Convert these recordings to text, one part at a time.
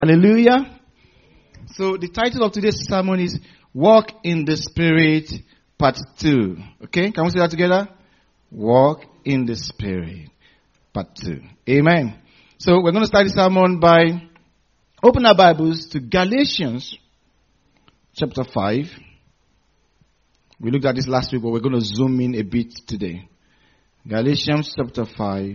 Hallelujah. So the title of today's sermon is Walk in the Spirit, Part 2. Okay, can we say that together? Walk in the Spirit, Part 2. Amen. So we're going to start the sermon by opening our Bibles to Galatians chapter 5. We looked at this last week, but we're going to zoom in a bit today. Galatians chapter 5.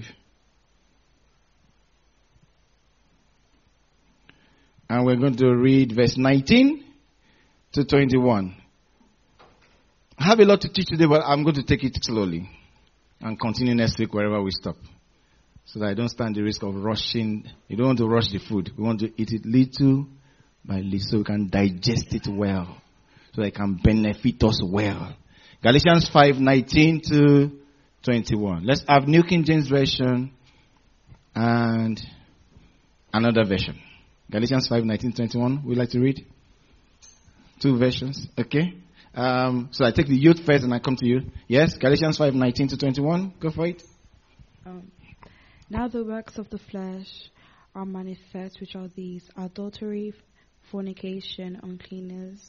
And we're going to read verse 19 to 21. I have a lot to teach today, but I'm going to take it slowly and continue next week wherever we stop. So that I don't stand the risk of rushing. You don't want to rush the food. We want to eat it little by little so we can digest it well. So that it can benefit us well. Galatians 5:19 to 21. Let's have New King James Version and another version. Galatians 5:19-21. Would you like to read? Two versions. Okay. So I take the youth first and I come to you. Yes, Galatians 5:19-21. Go for it. Now the works of the flesh are manifest, which are these: adultery, fornication, uncleanness,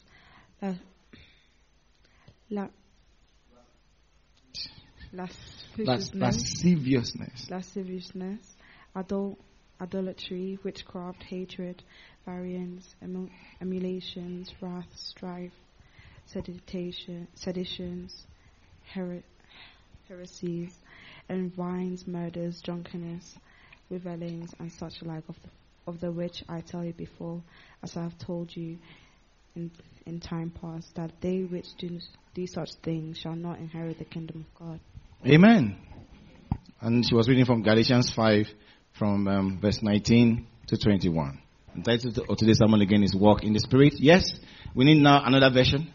lasciviousness, idolatry, witchcraft, hatred, variance, emulations, wrath, strife, seditions, heresies, envyings, murders, drunkenness, revellings, and such like, of the which I tell you before, as I have told you in time past, that they which do such things shall not inherit the kingdom of God. Amen. And she was reading from Galatians 5, from verse 19 to 21. The title of today's sermon again is Walk in the Spirit. Yes, we need now another version.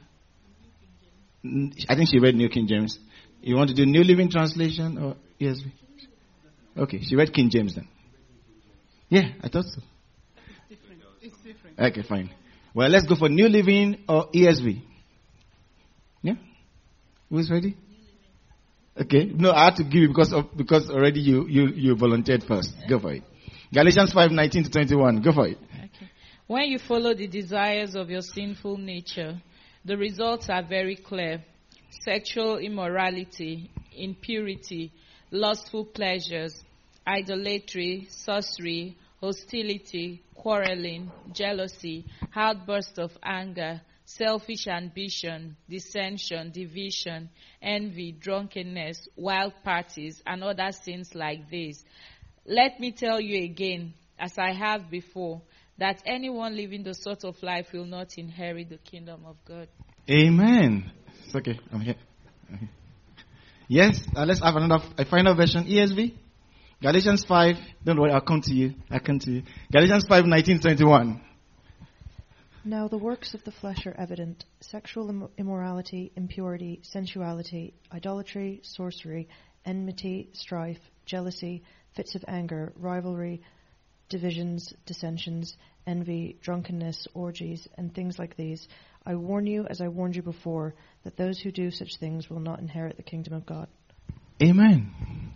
I think she read New King James. You want to do New Living Translation or ESV? Okay, she read King James then. Yeah, I thought so. It's different. Okay, fine. Well, let's go for New Living or ESV. Yeah? Who's ready? Okay. No, I had to give you because already you volunteered first. Go for it. Galatians 5:19 to 21. Go for it. Okay. When you follow the desires of your sinful nature, the results are very clear: sexual immorality, impurity, lustful pleasures, idolatry, sorcery, hostility, quarreling, jealousy, outbursts of anger, selfish ambition, dissension, division, envy, drunkenness, wild parties, and other sins like these. Let me tell you again, as I have before, that anyone living the sort of life will not inherit the kingdom of God. Amen. It's okay. I'm here. Okay. Yes, let's have a final version. ESV. Galatians 5. Don't worry, I'll come to you. Galatians 5:19 to 21. Now the works of the flesh are evident: sexual immorality, impurity, sensuality, idolatry, sorcery, enmity, strife, jealousy, fits of anger, rivalry, divisions, dissensions, envy, drunkenness, orgies, and things like these. I warn you, as I warned you before, that those who do such things will not inherit the kingdom of God. Amen.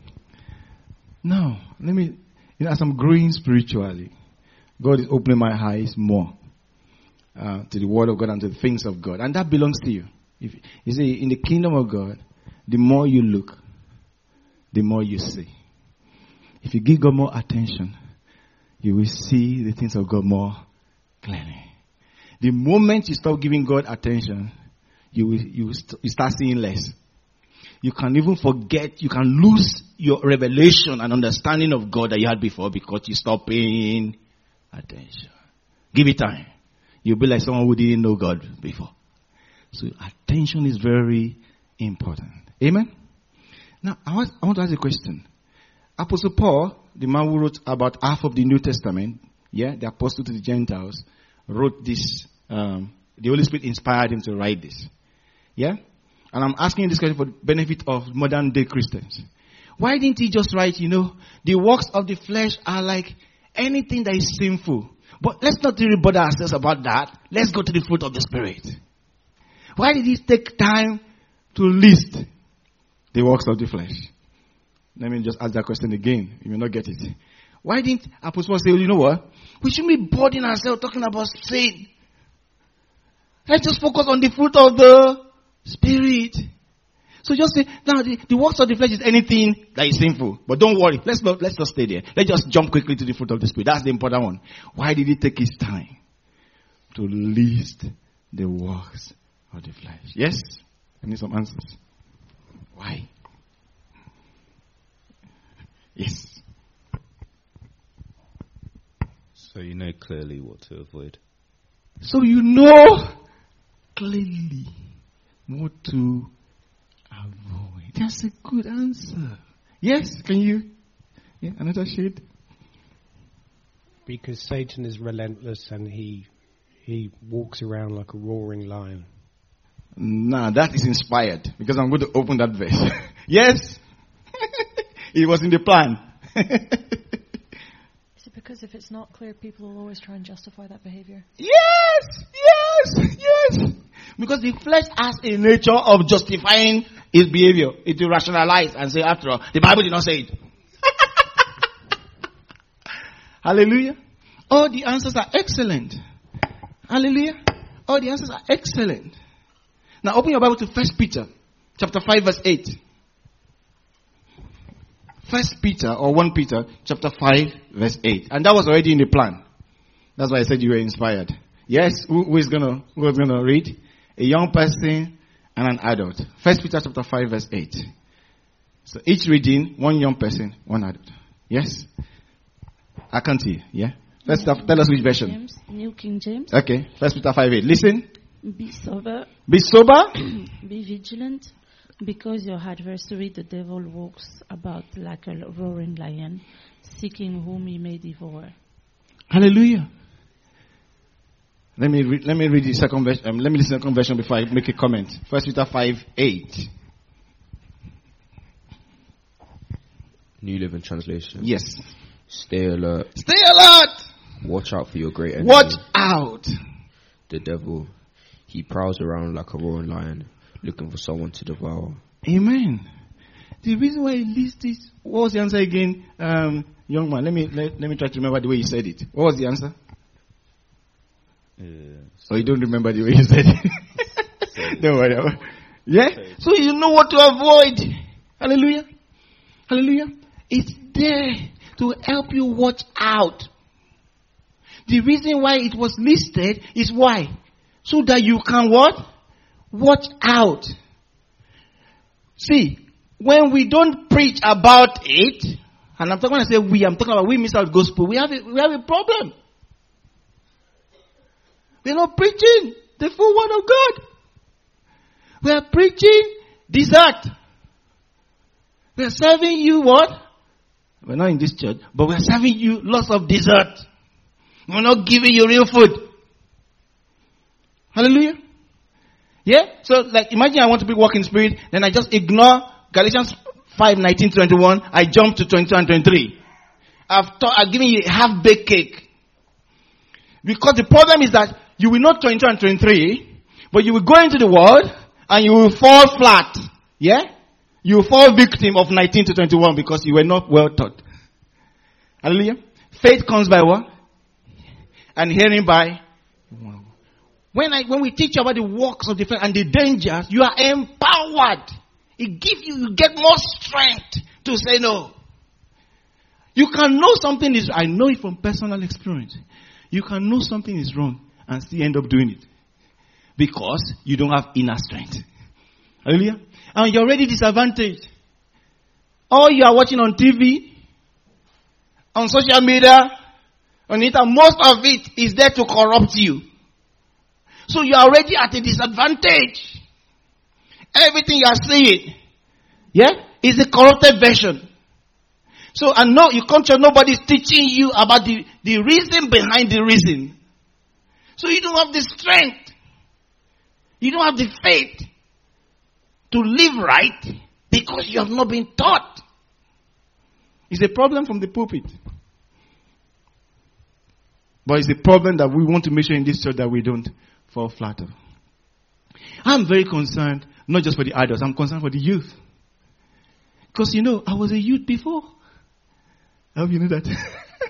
Now, as I'm growing spiritually, God is opening my eyes more to the Word of God and to the things of God. And that belongs to you. You see, in the kingdom of God, the more you look, the more you see. If you give God more attention, you will see the things of God more clearly. The moment you stop giving God attention, you start seeing less. You can even forget, you can lose your revelation and understanding of God that you had before because you stop paying attention. Give it time. You'll be like someone who didn't know God before. So attention is very important. Amen? Now, I want to ask a question. Apostle Paul, the man who wrote about half of the New Testament, the apostle to the Gentiles, wrote this. The Holy Spirit inspired him to write this. Yeah? And I'm asking this question for the benefit of modern day Christians. Why didn't he just write, the works of the flesh are like anything that is sinful. But let's not really bother ourselves about that. Let's go to the fruit of the Spirit. Why did he take time to list the works of the flesh? Let me just ask that question again. You may not get it. Why didn't Apostle Paul say, you know what? We shouldn't be burdening ourselves talking about sin. Let's just focus on the fruit of the Spirit. So just say, now the works of the flesh is anything that is sinful. But don't worry. Let's not stay there. Let's just jump quickly to the fruit of the Spirit. That's the important one. Why did he take his time to list the works of the flesh? Yes? I need some answers. Why? Yes. So you know clearly what to avoid. So you know clearly what to avoid. That's a good answer. Yes, can you? Yeah, another shade. Because Satan is relentless and he walks around like a roaring lion. Nah, that is inspired because I'm going to open that verse. Yes, it was in the plan. Is it because if it's not clear, people will always try and justify that behavior? Yes. Because the flesh has a nature of justifying his behavior. It will rationalize and say, after all, the Bible did not say it. Hallelujah. All the answers are excellent. Hallelujah. All the answers are excellent. Now open your Bible to 1 Peter chapter 5 verse 8. 1 Peter or 1 Peter chapter 5 verse 8. And that was already in the plan. That's why I said you were inspired. Yes, who is gonna read? A young person and an adult. 1 Peter chapter 5 verse 8. So each reading, one young person, one adult. Yes? I can't hear. Yeah? Let's tell us which version. James, New King James. Okay. 1 Peter 5 8. Listen. Be sober. Be sober. Be vigilant, because your adversary, the devil, walks about like a roaring lion, seeking whom he may devour. Hallelujah. Let me read the second version. Let me listen to the second version before I make a comment. 1 Peter 5 8. New Living Translation. Yes. Stay alert. Stay alert. Watch out for your great enemy. Watch out. The devil. He prowls around like a roaring lion, looking for someone to devour. Amen. The reason why he lists this, what was the answer again, young man? Let me try to remember the way you said it. What was the answer? You don't remember the way you said it. Don't worry. Yeah? So you know what to avoid. Hallelujah. Hallelujah. It's there to help you watch out. The reason why it was listed is why? So that you can what? Watch out. See, when we don't preach about it, and I'm talking about we miss out gospel, we have a problem. We're not preaching the full word of God. We are preaching dessert. We are serving you what? We're not in this church, but we're serving you lots of dessert. We're not giving you real food. Hallelujah. Yeah? So like imagine I want to be walking spirit, then I just ignore Galatians 5:19-21. I jump to 22 and 23. I've given you a half-baked cake. Because the problem is that you will not 22 and 23, but you will go into the world and you will fall flat. Yeah? You will fall victim of 19 to 21 because you were not well taught. Hallelujah. Faith comes by what? And hearing by. When we teach about the works of the flesh and the dangers, you are empowered. It gives you get more strength to say no. You can know something is, I know it from personal experience. You can know something is wrong and still end up doing it. Because you don't have inner strength. Hallelujah. And you're already disadvantaged. All you are watching on TV, on social media, on it, and most of it is there to corrupt you. So you are already at a disadvantage. Everything you are seeing, yeah, is a corrupted version. So, and no, you come to nobody's teaching you about the reason behind the reason. So you don't have the strength. You don't have the faith to live right because you have not been taught. It's a problem from the pulpit. But it's a problem that we want to make sure in this church that we don't fall flat on. I'm very concerned, not just for the adults, I'm concerned for the youth. Because I was a youth before. I hope you know that.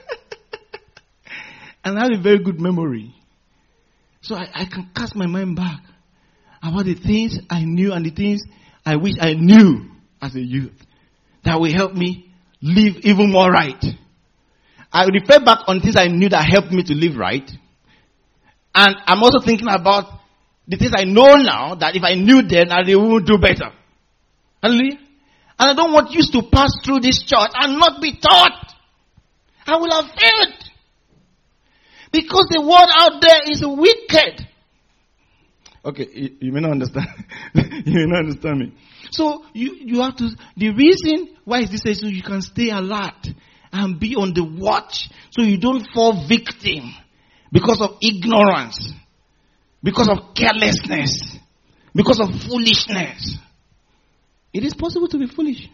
And I have a very good memory. So I can cast my mind back about the things I knew and the things I wish I knew as a youth that will help me live even more right. I refer back on things I knew that helped me to live right. And I'm also thinking about the things I know now that if I knew then, I would do better. Hallelujah. And I don't want you to pass through this church and not be taught. I will have failed. Because the world out there is wicked. Okay, you may not understand. You may not understand me. So you have to, the reason why is this so you can stay alert and be on the watch so you don't fall victim because of ignorance, because of carelessness, because of foolishness. It is possible to be foolish.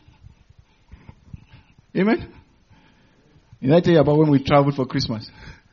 Amen? Did I tell you about when we traveled for Christmas?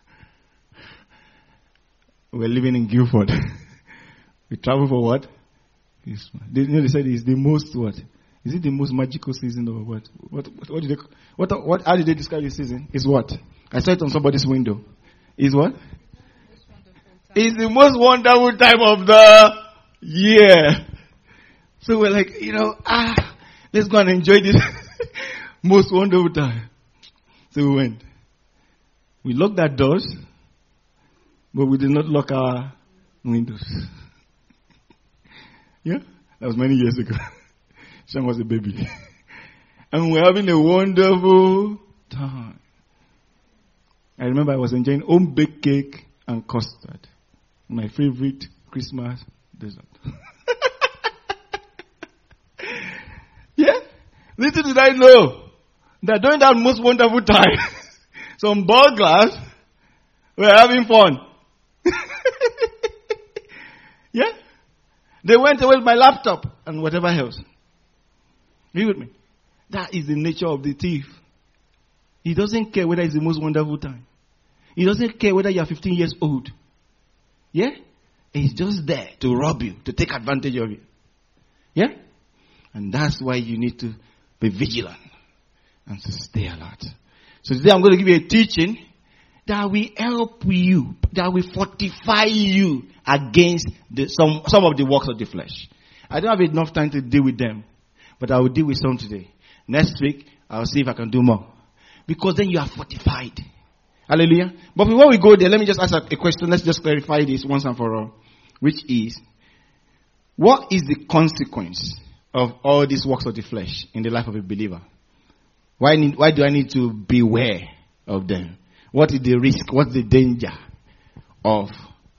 We were living in Guildford. We traveled for what? Christmas. They said it's the most what? Is it the most magical season or what? How did they describe the season? It's what? I saw it on somebody's window. Is what? It's the most wonderful time of the year. So we're like, let's go and enjoy this most wonderful time. So we went. We locked our doors, but we did not lock our windows. Yeah? That was many years ago. Shem was a baby. And we're having a wonderful time. I remember I was enjoying home baked cake and custard. My favorite Christmas dessert. Yeah? Little did I know that during that most wonderful time, some burglars were having fun. Yeah? They went away with my laptop and whatever else. Be with me. That is the nature of the thief. He doesn't care whether it's the most wonderful time. He doesn't care whether you are 15 years old. Yeah? He's just there to rob you, to take advantage of you. Yeah? And that's why you need to be vigilant and to stay alert. So today I'm going to give you a teaching that will help you, that will fortify you against some of the works of the flesh. I don't have enough time to deal with them, but I will deal with some today. Next week, I'll see if I can do more. Because then you are fortified. Hallelujah. But before we go there, let me just ask a question. Let's just clarify this once and for all. Which is, what is the consequence of all these works of the flesh in the life of a believer? Why do I need to beware of them? What is the risk? What's the danger of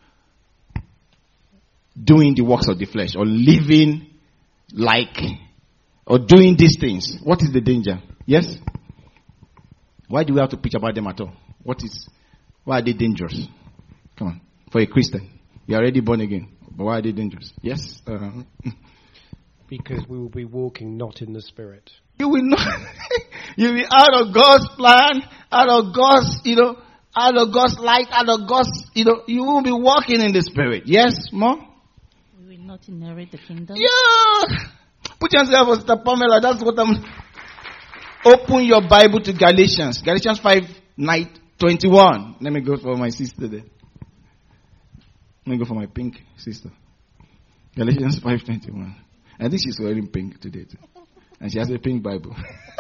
doing the works of the flesh or living like or doing these things? What is the danger? Yes? Why do we have to preach about them at all? Why are they dangerous? Come on. For a Christian. You are already born again. But why are they dangerous? Yes? Because we will be walking not in the Spirit. You will not. You'll be out of God's plan, out of God's, out of God's light, out of God's, you won't be walking in the Spirit. Yes, Mom? We will not inherit the kingdom. Yeah. Put yourself on Sister Pamela. That's what I'm. Open your Bible to Galatians. Galatians 5:21. Let me go for my sister there. Let me go for my pink sister. Galatians 5:21. I think she's wearing pink today too. And she has a pink Bible.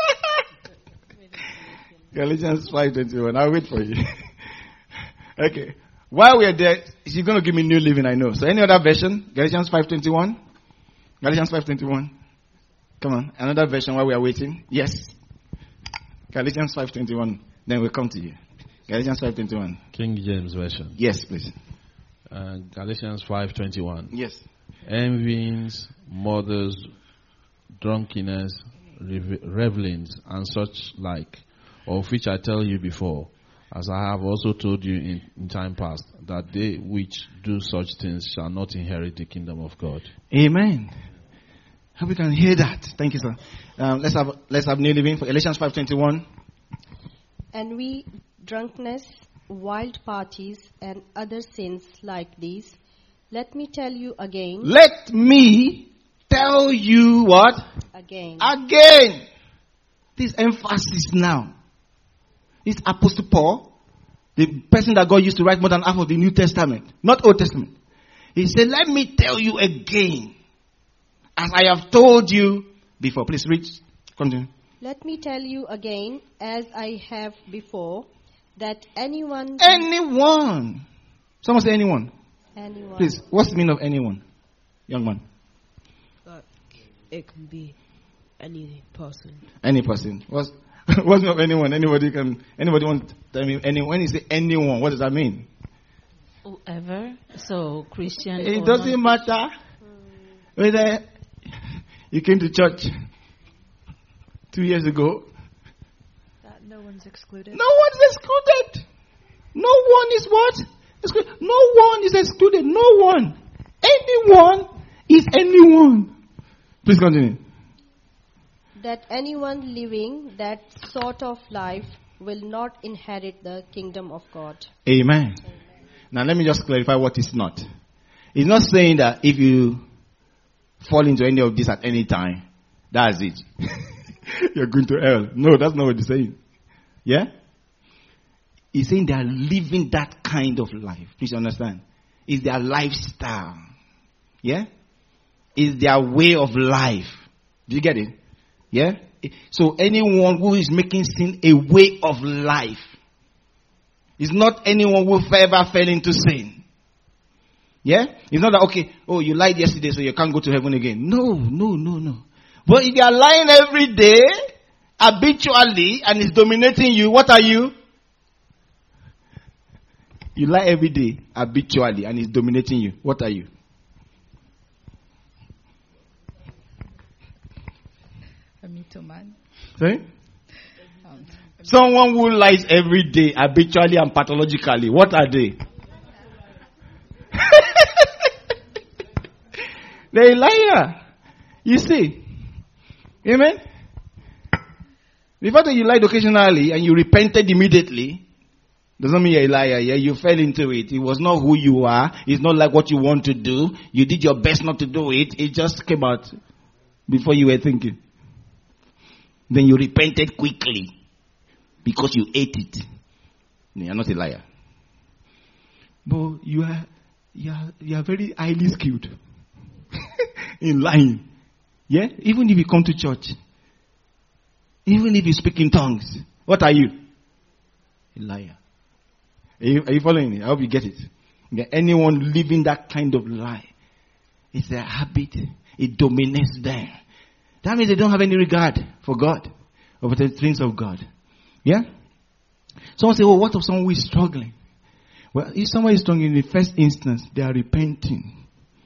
Galatians 5:21. I'll wait for you. Okay. While we're there, she's going to give me New Living, I know. So any other version? Galatians 5:21. Galatians 5:21. Come on. Another version while we are waiting. Yes. Galatians 5:21. Then we'll come to you. Galatians 5:21. King James Version. Yes, please. Galatians 5:21. Yes. Envyings, murders, drunkenness, revelings, and such like, of which I tell you before, as I have also told you in time past, that they which do such things shall not inherit the kingdom of God. Amen. Hope you can hear that. Thank you, sir. Let's have New Living for Galatians 5:21. Envy, drunkenness, wild parties, and other sins like these. Let me tell you again. Let me tell you what? Again. This emphasis now. It's Apostle Paul, the The person that God used to write more than half of the New Testament, not Old Testament. He said, let me tell you again, as I have told you before. Please read. Continue. Let me tell you again, as I have before, that anyone... Anyone. Someone say anyone. Anyone. Please, what's the meaning of anyone? Young man. It can be any person. Any person. What's the meaning of anyone? Anybody want to tell me anyone? When you say anyone, what does that mean? Whoever. So Christian. It doesn't matter whether you came to church 2 years ago. That no one's excluded. No one's excluded. No one is what? Excluded. No one is excluded. No one. Anyone is anyone. Please continue. That anyone living that sort of life will not inherit the kingdom of God. Amen. Now let me just clarify what it's not. It's not saying that if you fall into any of this at any time, that's it. You're going to hell. No, that's not what it's saying. Yeah? It's saying they are living that kind of life. Please understand. It's their lifestyle. Yeah? It's their way of life. Do you get it? Yeah? So anyone who is making sin a way of life is not anyone who ever fell into sin. Yeah? It's not that, okay, oh, you lied yesterday so you can't go to heaven again. No. But if you are lying every day, habitually, and it's dominating you, what are you? You lie every day, habitually, and it's dominating you. What are you? A mythoman. Sorry? Someone who lies every day, habitually and pathologically. What are they? They're a liar. You see? Amen? The fact that you lied occasionally and you repented immediately doesn't mean you're a liar. Yeah? You fell into it. It was not who you are. It's not like what you want to do. You did your best not to do it. It just came out before you were thinking. Then you repented quickly because you ate it. You're not a liar. But you are very highly skilled in lying. Yeah? Even if you come to church, even if you speak in tongues, what are you? A liar. Are you following me? I hope you get it. Yeah, anyone living that kind of lie, it's their habit. It dominates them. That means they don't have any regard for God or for the things of God. Yeah? Someone say, oh, what of someone who is struggling? Well, if someone is struggling in the first instance, they are repenting.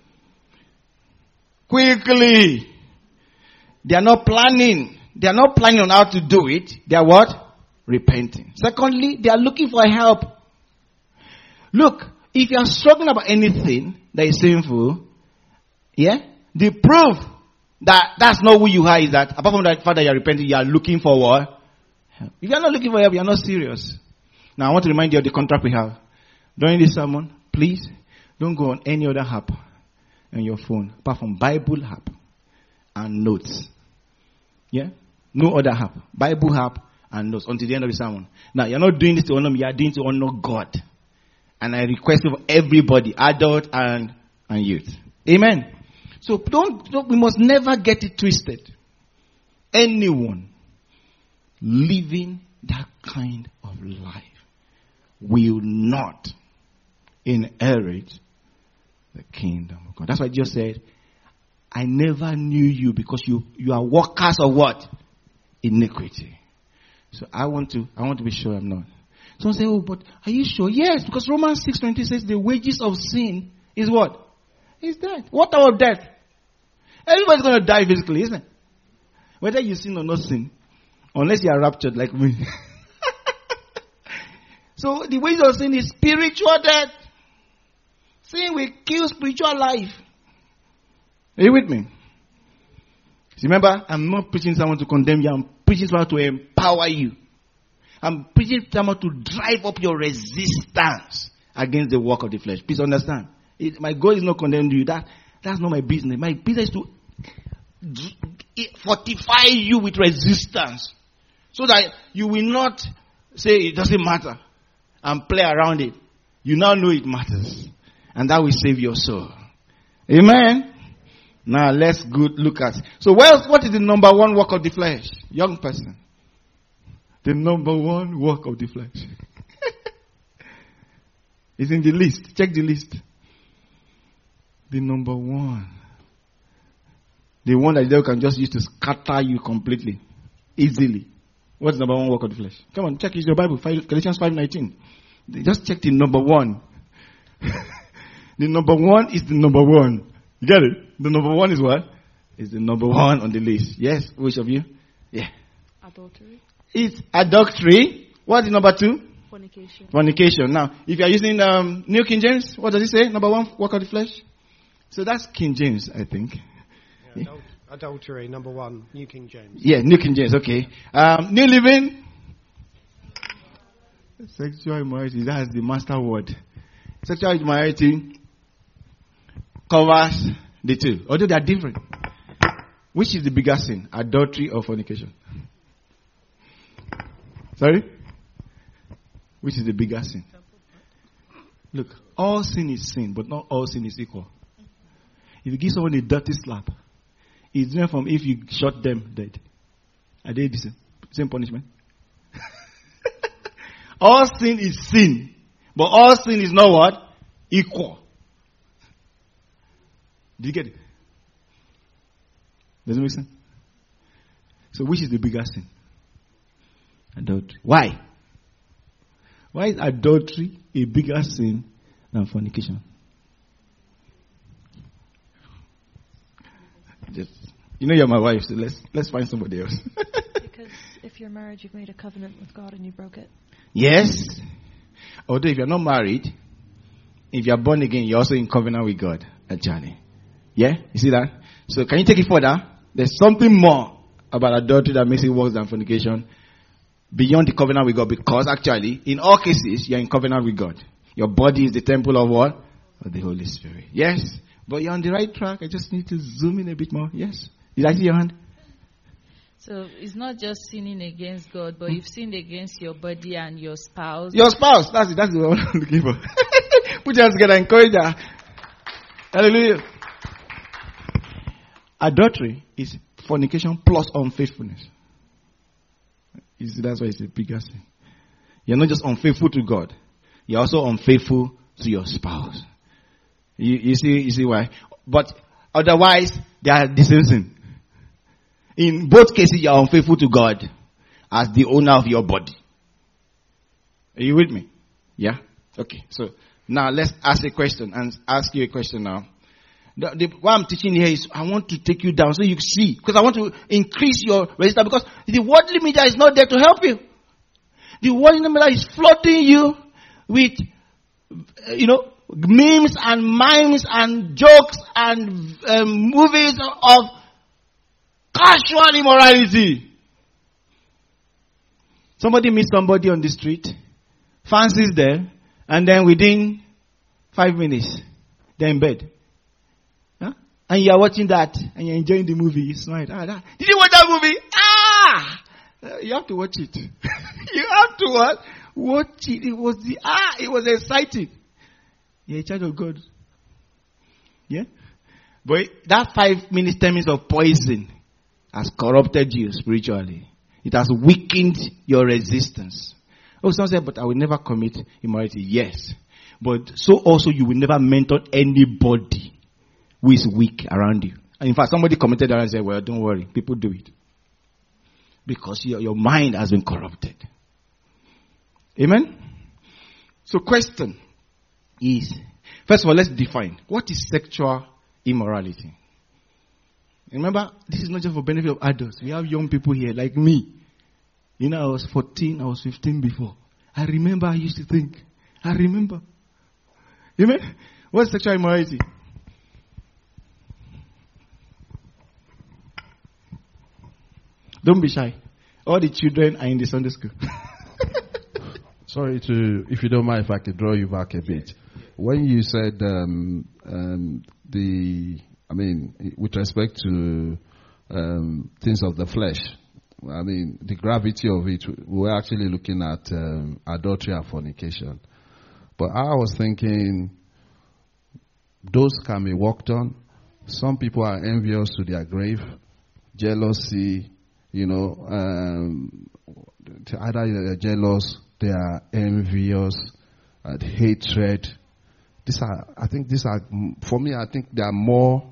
Quickly. They are not planning. They are not planning on how to do it. They are what? Repenting. Secondly, they are looking for help. Look, if you are struggling about anything that is sinful, yeah, the proof that that's not who you are is that apart from that fact that you are repenting, you are looking for what? Help. If you are not looking for help, you are not serious. Now I want to remind you of the contract we have. During this sermon, please don't go on any other app on your phone apart from Bible app and notes. Yeah? No other app. Bible app and notes until the end of the sermon. Now you're not doing this to honor me, you are doing it to honor God. And I request of everybody, adult and youth. Amen. So we must never get it twisted. Anyone living that kind of life will not inherit the kingdom of God. That's why Jesus said, I never knew you because you are workers of what? Iniquity. So I want to be sure I'm not. Someone say, oh, but are you sure? Yes, because Romans 6:20 says the wages of sin is what? Is death. What about death? Everybody's going to die physically, isn't it? Whether you sin or not sin. Unless you are raptured like me. So the wages of sin is spiritual death. Sin will kill spiritual life. Are you with me? Remember, I'm not preaching someone to condemn you. I'm preaching someone to empower you. I'm preaching someone to drive up your resistance against the work of the flesh. Please understand. My goal is not condemning you. That's not my business. My business is to fortify you with resistance. So that you will not say it doesn't matter. and play around it. You now know it matters. And that will save your soul. Amen. Now let's look at. So what is the number one work of the flesh? Young person. The number one work of the flesh. It's in the list. Check the list. The number one. The one that the devil can just use to scatter you completely. Easily. What's the number one work of the flesh? Come on, check your Bible. Galatians 5:19. Just check the number one. The number one is the number one. You get it? The number one is what? Is the number one on the list. Yes? Which of you? Yeah. Adultery. It's adultery. What's the number two? Fornication. Fornication. Now, if you are using New King James, what does it say? Number one, work of the flesh. So that's King James, I think. Yeah, adultery, number one, New King James. Yeah, New King James, okay. New Living. Sexual immorality, that's the master word. Sexual immorality covers the two, although they are different. Which is the bigger sin, adultery or fornication? Sorry? Which is the bigger sin? Look, all sin is sin, but not all sin is equal. If you give someone a dirty slap, it's different from if you shot them dead. Are they the same punishment? All sin is sin, but all sin is not what? Equal. Do you get it? Does it make sense? So which is the bigger sin? Adultery. Why? Why is adultery a bigger sin than fornication? Just, you know you're my wife, so let's find somebody else. Because if you're married, you've made a covenant with God and you broke it. Yes. Although if you're not married, if you're born again, you're also in covenant with God. Actually. Yeah? You see that? So can you take it further? There's something more about adultery that makes it worse than fornication beyond the covenant with God, because actually, in all cases, you're in covenant with God. Your body is the temple of what? Of the Holy Spirit. Yes. But you're on the right track. I just need to zoom in a bit more. Yes. Did I see your hand? So it's not just sinning against God, but you've sinned against your body and your spouse. Your spouse. That's it. That's the one I'm looking for. Put your hands together. Encourage her. Hallelujah. Adultery is fornication plus unfaithfulness. You see, that's why it's a bigger sin. You're not just unfaithful to God. You're also unfaithful to your spouse. You see why? But otherwise, they are the same sin. In both cases, you are unfaithful to God as the owner of your body. Are you with me? Yeah? Okay. So now let's ask a question and ask you a question now. What I'm teaching here is I want to take you down so you see, because I want to increase your resistance, because the worldly media is not there to help you. The worldly media is flooding you with, memes and mimes and jokes and movies of casual immorality. Somebody meets somebody on the street, fancies them, and then within 5 minutes, they're in bed. Huh? And you're watching that, and you're enjoying the movie. You smile. Did you watch that movie? You have to watch it. You have to what? Watch it. It was exciting. You're a child of God. Yeah? But that 5 minutes, 10 minutes of poison has corrupted you spiritually. It has weakened your resistance. Oh, someone said, but I will never commit immorality. Yes. But so also you will never mentor anybody who is weak around you. And in fact, somebody committed that and said, well, don't worry. People do it. Because your mind has been corrupted. Amen? So question is, first of all, let's define. What is sexual immorality? Remember, this is not just for benefit of adults. We have young people here like me. I was 14, I was 15 before. I remember I used to think. I remember. Amen? What's sexual immorality? Don't be shy. All the children are in the Sunday school. Sorry if you don't mind if I could draw you back a bit. When you said with respect to things of the flesh, I mean, the gravity of it, we're actually looking at adultery and fornication. But I was thinking, those can be worked on. Some people are envious to their grave, jealousy, either they're jealous, they are envious, hatred. For me, I think they are more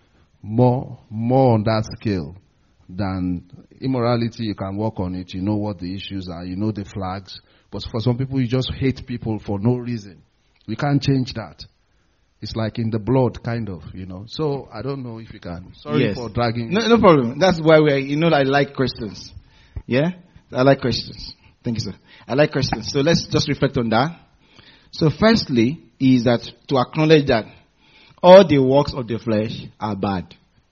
on that scale than immorality. You can work on it. You know what the issues are. You know the flags. But for some people, you just hate people for no reason. We can't change that. It's like in the blood, kind of, So I don't know if you can. Sorry for dragging. No problem. That's why I like questions. Yeah? I like questions. Thank you, sir. I like questions. So let's just reflect on that. So firstly is that to acknowledge that all the works of the flesh are bad.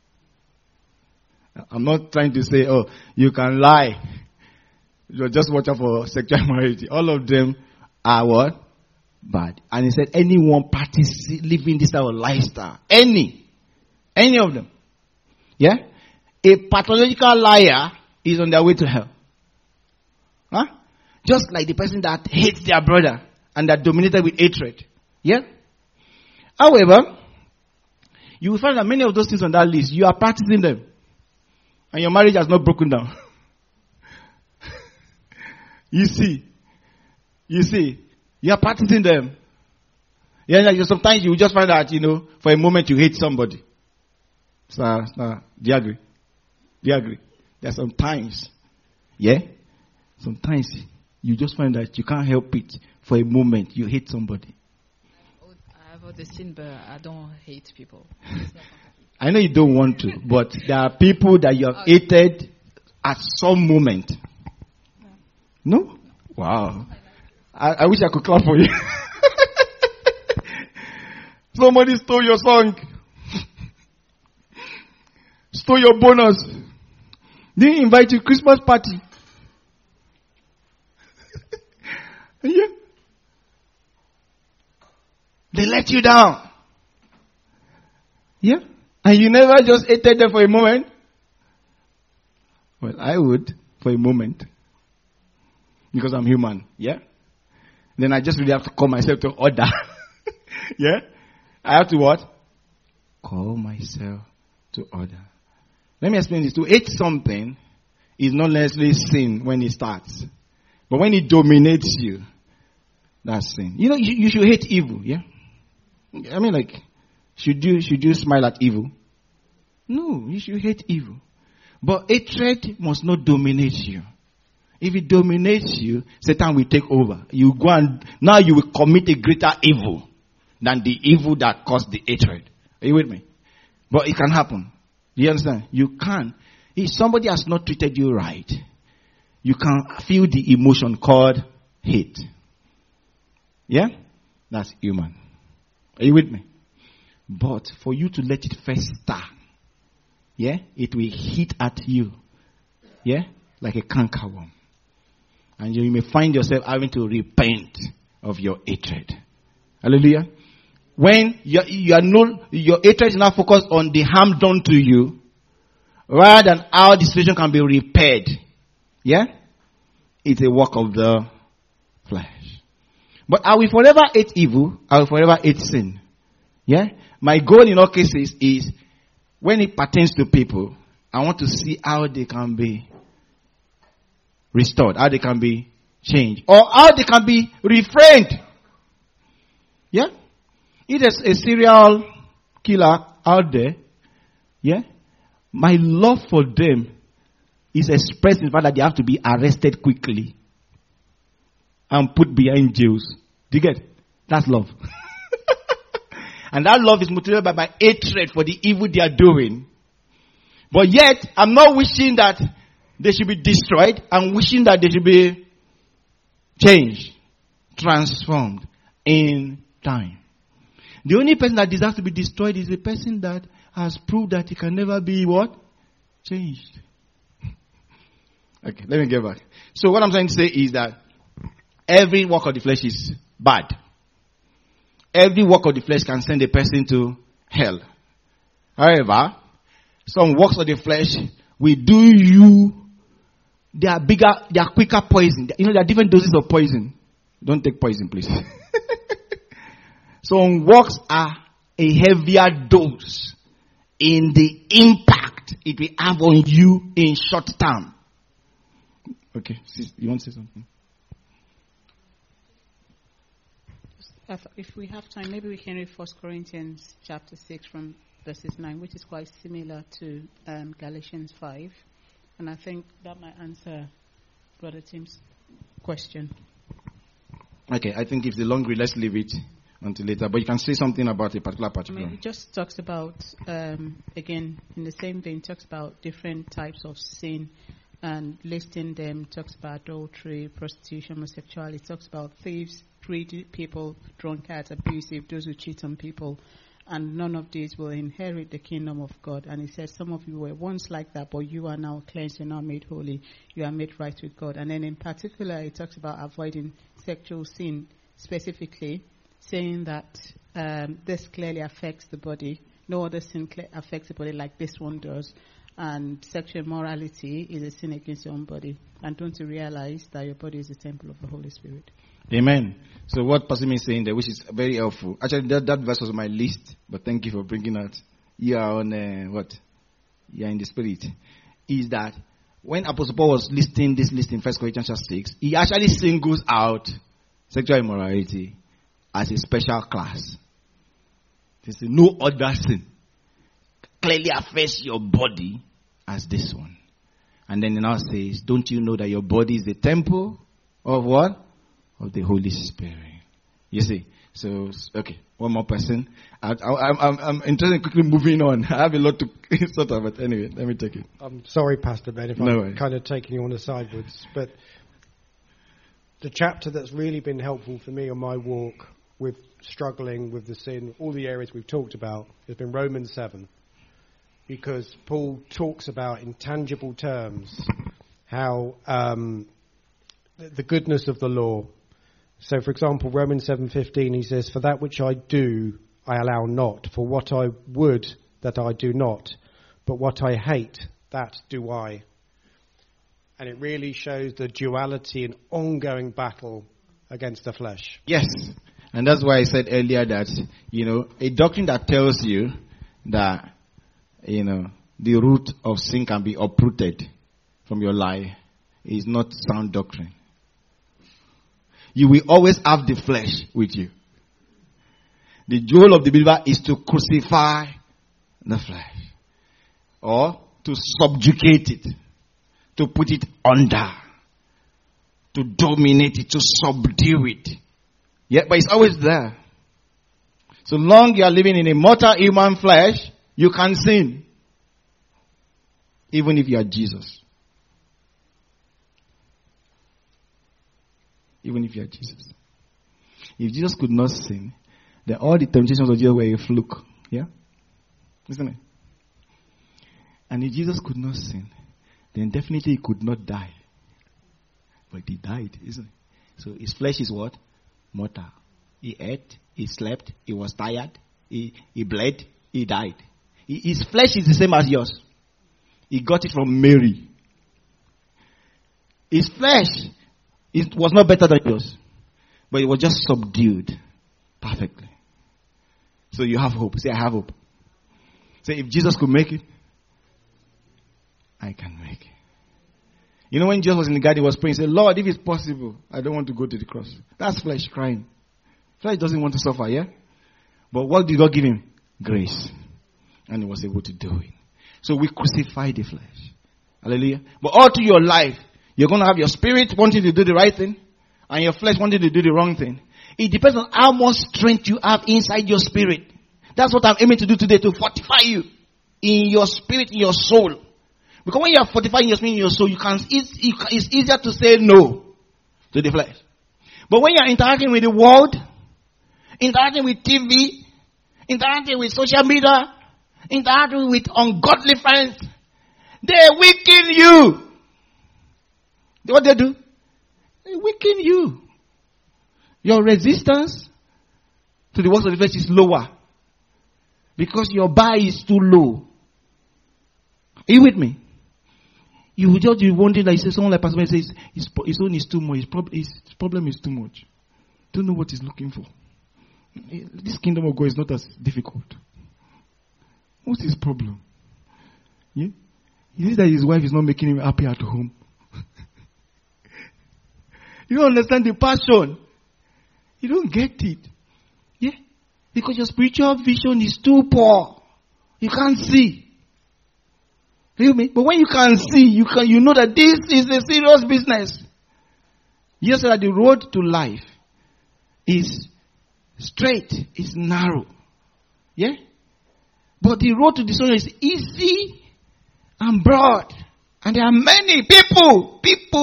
I'm not trying to say, you can lie. You're just watch out for sexual immorality. All of them are what? Bad. And he said, anyone living this type of lifestyle, any of them, yeah, a pathological liar is on their way to hell. Huh? Just like the person that hates their brother and that dominated with hatred. Yeah. However, you will find that many of those things on that list, you are practicing them, and your marriage has not broken down. You see, you are practicing them. Yeah, like sometimes you just find out, for a moment you hate somebody. So, do you agree? There are some times, sometimes you just find that you can't help it. For a moment, you hate somebody. I've heard the sin, but I don't hate people. I know you don't want to, but there are people that you have hated at some moment. No? Wow. I wish I could clap for you. Somebody stole your song. Stole your bonus. Didn't invite you to Christmas party. Yeah. They let you down. Yeah. And you never just hated them for a moment. Well, I would for a moment. Because I'm human. Yeah. Then I just really have to call myself to order. Yeah. I have to what? Call myself to order. Let me explain this. To hate something is not necessarily sin when it starts. But when it dominates you, that's sin. You should hate evil, yeah? I mean, should you smile at evil? No, you should hate evil. But hatred must not dominate you. If it dominates you, Satan will take over. You go and now you will commit a greater evil than the evil that caused the hatred. Are you with me? But it can happen. Do you understand? You can. If somebody has not treated you right, you can feel the emotion called hate. Yeah? That's human. Are you with me? But for you to let it fester, yeah, it will hit at you, yeah, like a cankerworm. And you may find yourself having to repent of your hatred. Hallelujah. When your hatred is now focused on the harm done to you, rather than how the situation can be repaired. Yeah? It's a work of the flesh. But I will forever hate evil. I will forever hate sin. Yeah? My goal in all cases is, when it pertains to people, I want to see how they can be restored, how they can be changed, or how they can be refrained. Yeah? If there's a serial killer out there, yeah, my love for them is expressed in the fact that they have to be arrested quickly and put behind jails. Do you get it? That's love. And that love is motivated by my hatred for the evil they are doing. But yet, I'm not wishing that they should be destroyed. I'm wishing that they should be changed, transformed in time. The only person that deserves to be destroyed is the person that has proved that he can never be what? Changed. Okay, let me get back. So what I'm trying to say is that every work of the flesh is bad. Every work of the flesh can send a person to hell. However, some works of the flesh will do you they are bigger, they are quicker poison. You know, there are different doses of poison. Don't take poison, please. Some walks are a heavier dose in the impact it will have on you in short term. Okay, you want to say something? If we have time, maybe we can read 1 Corinthians chapter 6 from verses 9, which is quite similar to Galatians 5. And I think that might answer Brother Tim's question. Okay, I think if it's a long read, let's leave it until later. But you can say something about a particular. I mean, it just talks about, again, in the same vein, talks about different types of sin and listing them. Talks about adultery, prostitution, homosexuality. Talks about thieves, greedy people, drunkards, abusive, those who cheat on people. And none of these will inherit the kingdom of God. And he says, some of you were once like that, but you are now cleansed, you're now made holy, you are made right with God. And then in particular, it talks about avoiding sexual sin specifically, saying that this clearly affects the body. No other sin affects the body like this one does. And sexual immorality is a sin against your own body. And don't you realize that your body is the temple of the Holy Spirit? Amen. So what Pastor is saying there, which is very helpful. Actually, that verse was on my list, but thank you for bringing that. You are on what? You are in the spirit. Is that when Apostle Paul was listing this list in 1 Corinthians 6, he actually singles out sexual immorality as a special class. He says no other sin clearly affects your body as this one. And then he now says, don't you know that your body is the temple of what? Of the Holy Spirit. You see? So, okay, one more person. I'm interested in quickly moving on. I have a lot to sort of, but anyway, let me take it. I'm sorry, Pastor Ben, if I'm kind of taking you on the sidewards, but the chapter that's really been helpful for me on my walk with struggling with the sin, all the areas we've talked about, has been Romans 7. Because Paul talks about in tangible terms how the goodness of the law. So, for example, Romans 7:15, he says, "For that which I do, I allow not. For what I would, that I do not. But what I hate, that do I." And it really shows the duality and ongoing battle against the flesh. Yes. And that's why I said earlier that, a doctrine that tells you that, the root of sin can be uprooted from your life is not sound doctrine. You will always have the flesh with you. The goal of the believer is to crucify the flesh. Or to subjugate it. To put it under. To dominate it. To subdue it. Yeah, but it's always there. So long you are living in a mortal human flesh, you can sin. Even if you are Jesus. Even if you are Jesus. If Jesus could not sin, then all the temptations of Jesus were a fluke. Yeah? Isn't it? And if Jesus could not sin, then definitely he could not die. But he died, isn't it? So his flesh is what? Mortal. He ate, he slept, he was tired, he bled, he died. His flesh is the same as yours. He got it from Mary. His flesh, it was not better than yours. But it was just subdued perfectly. So you have hope. Say, I have hope. Say, if Jesus could make it, I can make it. When Jesus was in the garden, he was praying, he said, Lord, if it's possible, I don't want to go to the cross. That's flesh crying. Flesh doesn't want to suffer, yeah? But what did God give him? Grace. And he was able to do it. So we crucify the flesh. Hallelujah. But all through your life, you're going to have your spirit wanting to do the right thing and your flesh wanting to do the wrong thing. It depends on how much strength you have inside your spirit. That's what I'm aiming to do today, to fortify you in your spirit, in your soul. Because when you are fortifying your spirit in your soul, it's easier to say no to the flesh. But when you are interacting with the world, interacting with TV, interacting with social media, interacting with ungodly friends, they weaken you. What they do? They weaken you. Your resistance to the works of the flesh is lower. Because your bar is too low. Are you with me? You will just be wondering, like, someone like Pastor says, his own is too much. His problem is too much. Don't know what he's looking for. This kingdom of God is not as difficult. What's his problem? Yeah? He says that his wife is not making him happy at home. You don't understand the passion. You don't get it. Yeah? Because your spiritual vision is too poor. You can't see. Hear me? But when you can see, you know that this is a serious business. You said that the road to life is straight, is narrow. Yeah? But the road to destruction is easy and broad. And there are many people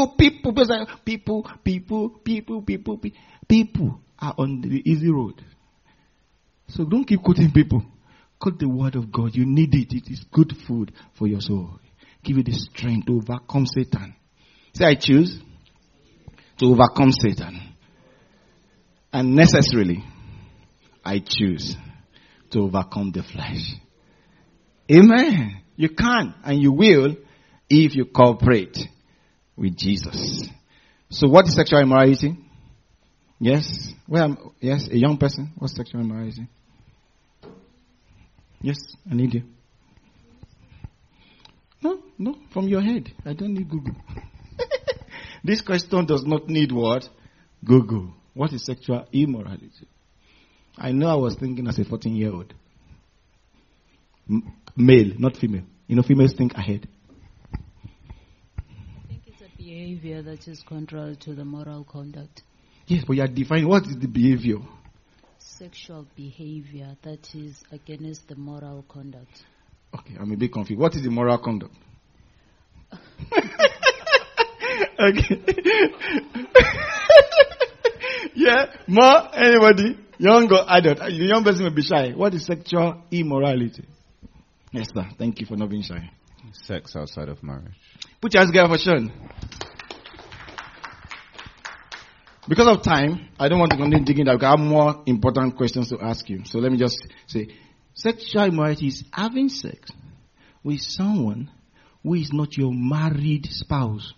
are on the easy road. So don't keep quoting people. Quote the word of God. You need it. It is good food for your soul. Give you the strength to overcome Satan. Say, I choose to overcome Satan. And necessarily, I choose to overcome the flesh. Amen. You can and you will if you cooperate with Jesus. So what is sexual immorality? Yes? Yes, a young person. What's sexual immorality? Yes, I need you. No, from your head. I don't need Google. This question does not need what? Google. What is sexual immorality? I know I was thinking as a 14-year-old. Male, not female. You know, females think ahead. I think it's a behavior that is contrary to the moral conduct. Yes, but you are defining what is the behavior. Sexual behavior that is against the moral conduct. Okay, I'm a bit confused. What is the moral conduct? Okay. Yeah, more, anybody? Young or adult? The young person will be shy. What is sexual immorality? Yes, sir. Thank you for not being shy. Sex outside of marriage. Put your hands together for Sean. Because of time, I don't want to continue digging that. I have more important questions to ask you. So let me just say, sexual immorality is having sex with someone who is not your married spouse.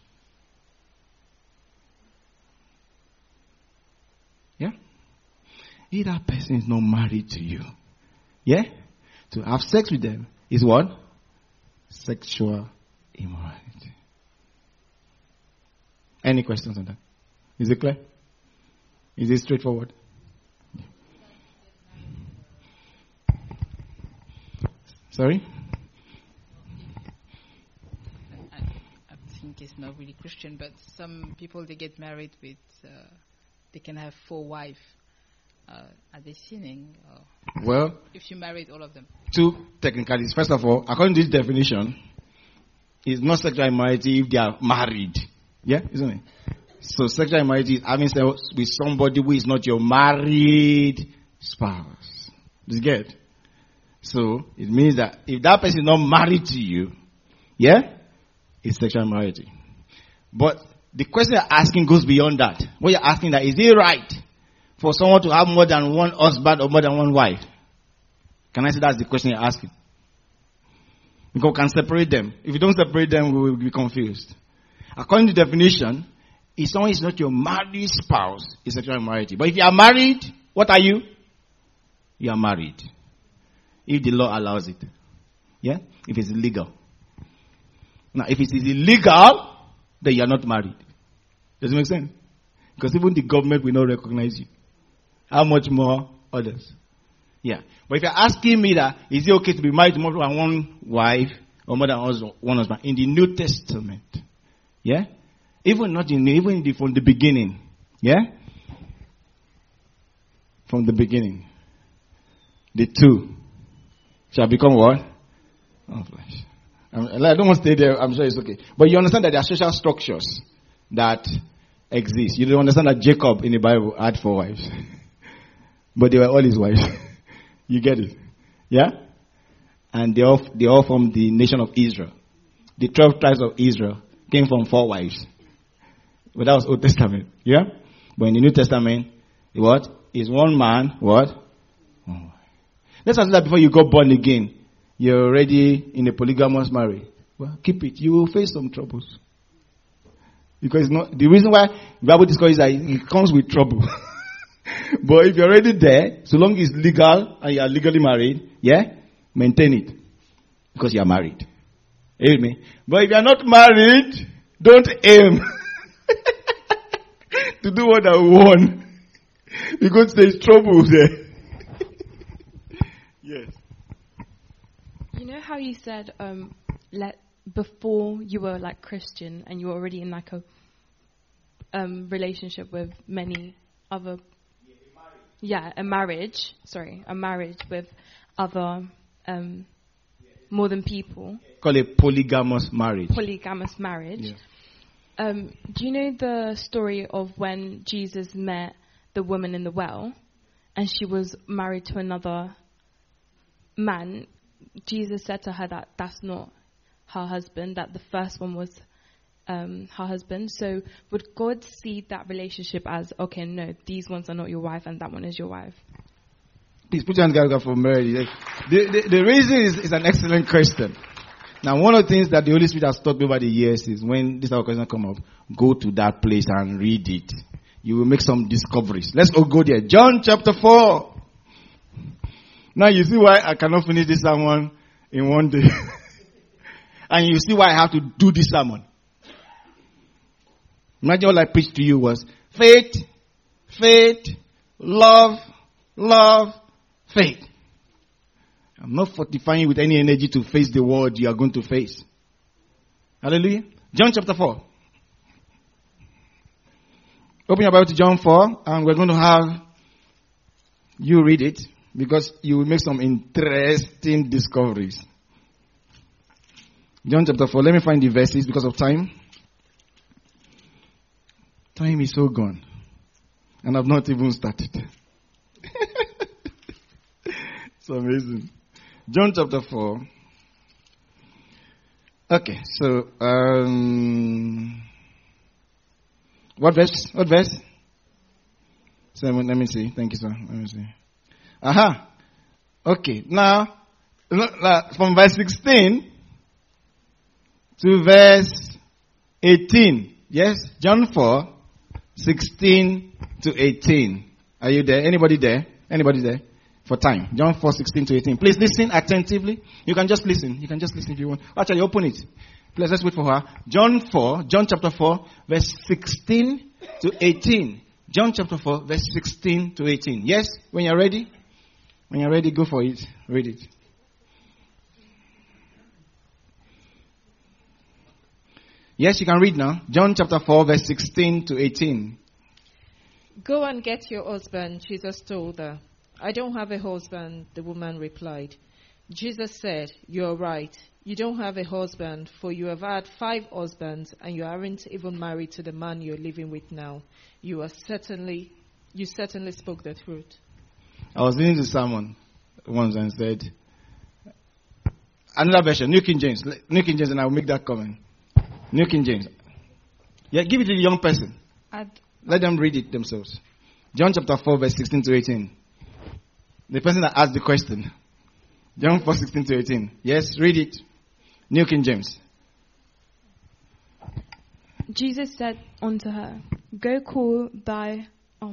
Yeah? If that person is not married to you, yeah? To have sex with them is what? Sexual immorality. Any questions on that? Is it clear? Is it straightforward? Sorry? I think it's not really Christian, but some people, they get married with, they can have 4 wives. Are they sinning? Well, if you married all of them. 2 technicalities. First of all, according to this definition, it's not sexual immorality if they are married. Yeah, isn't it? So sexual immorality is having sex with somebody who is not your married spouse. Do you get? So it means that if that person is not married to you, yeah, it's sexual immorality. But the question you're asking goes beyond that. What you're asking that, is it right for someone to have more than one husband or more than one wife? Can I say that's the question you're asking? Because we can separate them. If you don't separate them, we will be confused. According to the definition, if someone is not your married spouse, it's sexual immorality. But if you are married, what are you? You are married. If the law allows it. Yeah? If it's illegal. Now, if it is illegal, then you are not married. Does it make sense? Because even the government will not recognize you. How much more others? Yeah. But if you're asking me that, is it okay to be married to more than one wife or more than one husband? In the New Testament. Yeah? Even from the beginning. Yeah? From the beginning. The 2 shall become what? One flesh. I don't want to stay there. I'm sure it's okay. But you understand that there are social structures that exist. You don't understand that Jacob in the Bible had 4 wives. But they were all his wives. You get it? Yeah? And they all formed the nation of Israel. The 12 tribes of Israel came from 4 wives. But that was Old Testament. Yeah? But in the New Testament, what? Is one man, what? One wife. Let's assume that before you got born again, you're already in a polygamous marriage. well, keep it. You will face some troubles. Because not the reason why the Bible discusses that it comes with trouble. But if you're already there, so long as it's legal and you are legally married, yeah, maintain it. Because you are married. Amen. But if you are not married, don't aim to do what I want. Because there is trouble there. Yes. You know how you said before you were like Christian and you were already in like a relationship with many other, a marriage with other more than people. Call it polygamous marriage. Polygamous marriage. Yeah. Do you know the story of when Jesus met the woman in the well and she was married to another man? Jesus said to her that that's not her husband, that the first one was her husband. So would God see that relationship as, okay, no, these ones are not your wife and that one is your wife? Please put your hand together for marriage. The reason is an excellent question. Now, one of the things that the Holy Spirit has taught me over the years is when this type of question come up, go to that place and read it. You will make some discoveries. Let's all go there. John chapter 4. Now you see why I cannot finish this sermon in one day. And you see why I have to do this sermon. Imagine all I preached to you was faith, love, faith. I'm not fortifying you with any energy to face the world you are going to face. Hallelujah. John chapter 4. Open your Bible to John 4 and we're going to have you read it because you will make some interesting discoveries. John chapter 4. Let me find the verses because of time. Time is so gone. And I've not even started. It's amazing. John chapter 4. Okay, so what verse? 7, let me see. Thank you, sir. Let me see. Aha. Okay, now from verse 16 to verse 18. Yes, John 4, 16 to 18. Are you there? Anybody there? Anybody there? For time. John 4, 16 to 18. Please listen attentively. You can just listen. You can just listen if you want. Actually, open it. Please, let's wait for her. John chapter 4, verse 16 to 18. John chapter 4, verse 16 to 18. Yes? When you're ready? When you're ready, go for it. Read it. Yes, you can read now. John chapter 4, verse 16 to 18. Go and get your husband, Jesus told her. I don't have a husband, the woman replied. Jesus said, you're right. You don't have a husband, for you have had 5 husbands, and you aren't even married to the man you're living with now. You certainly spoke the truth. I was reading the sermon once and said, another version, New King James, and I will make that comment. New King James. Yeah, give it to the young person. Let them read it themselves. John chapter 4, verse 16 to 18. The person that asked the question. John 4, 16 to 18. Yes, read it. New King James. Jesus said unto her, go call thy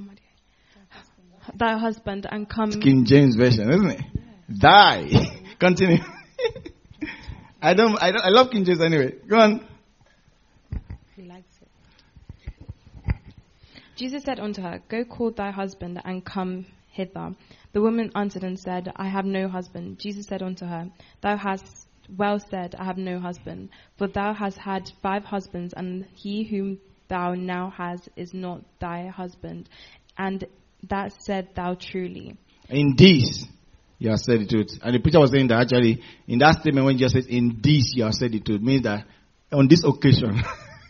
husband and come. It's King James version, isn't it? Yeah. Die. Continue. I love King James anyway. Go on. He likes it. Jesus said unto her, go call thy husband and come hither. The woman answered and said, I have no husband. Jesus said unto her, thou hast well said, I have no husband. For thou hast had 5 husbands, and he whom thou now hast is not thy husband. And that said thou truly. In this, you have said the truth. And the preacher was saying that actually, in that statement when Jesus said, in this you have said the truth, means that on this occasion,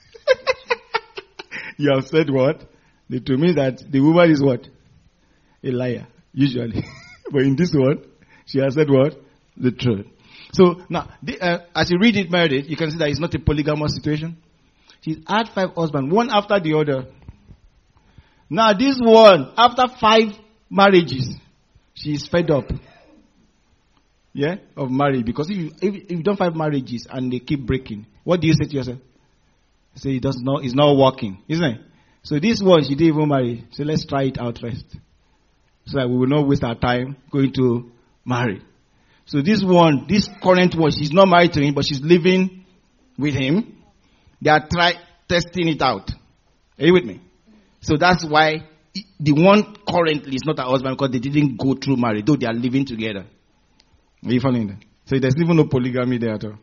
you have said what? The truth means that the woman is what? A liar. Usually. But in this one, she has said what? The truth. So, now, as you read it, married, you can see that it's not a polygamous situation. She's had 5 husbands, one after the other. Now, this one, after 5 marriages, she is fed up. Yeah, of marriage. Because if you don't find marriages and they keep breaking, what do you say to yourself? Say it's not working, isn't it? So this one, she didn't even marry. So let's try it out first, so that we will not waste our time going to marry. So this current one, she's not married to him, but she's living with him. They are testing it out. Are you with me? So that's why the one currently is not her husband, because they didn't go through marriage, though they are living together. Are you following that? So there's even no polygamy there at all.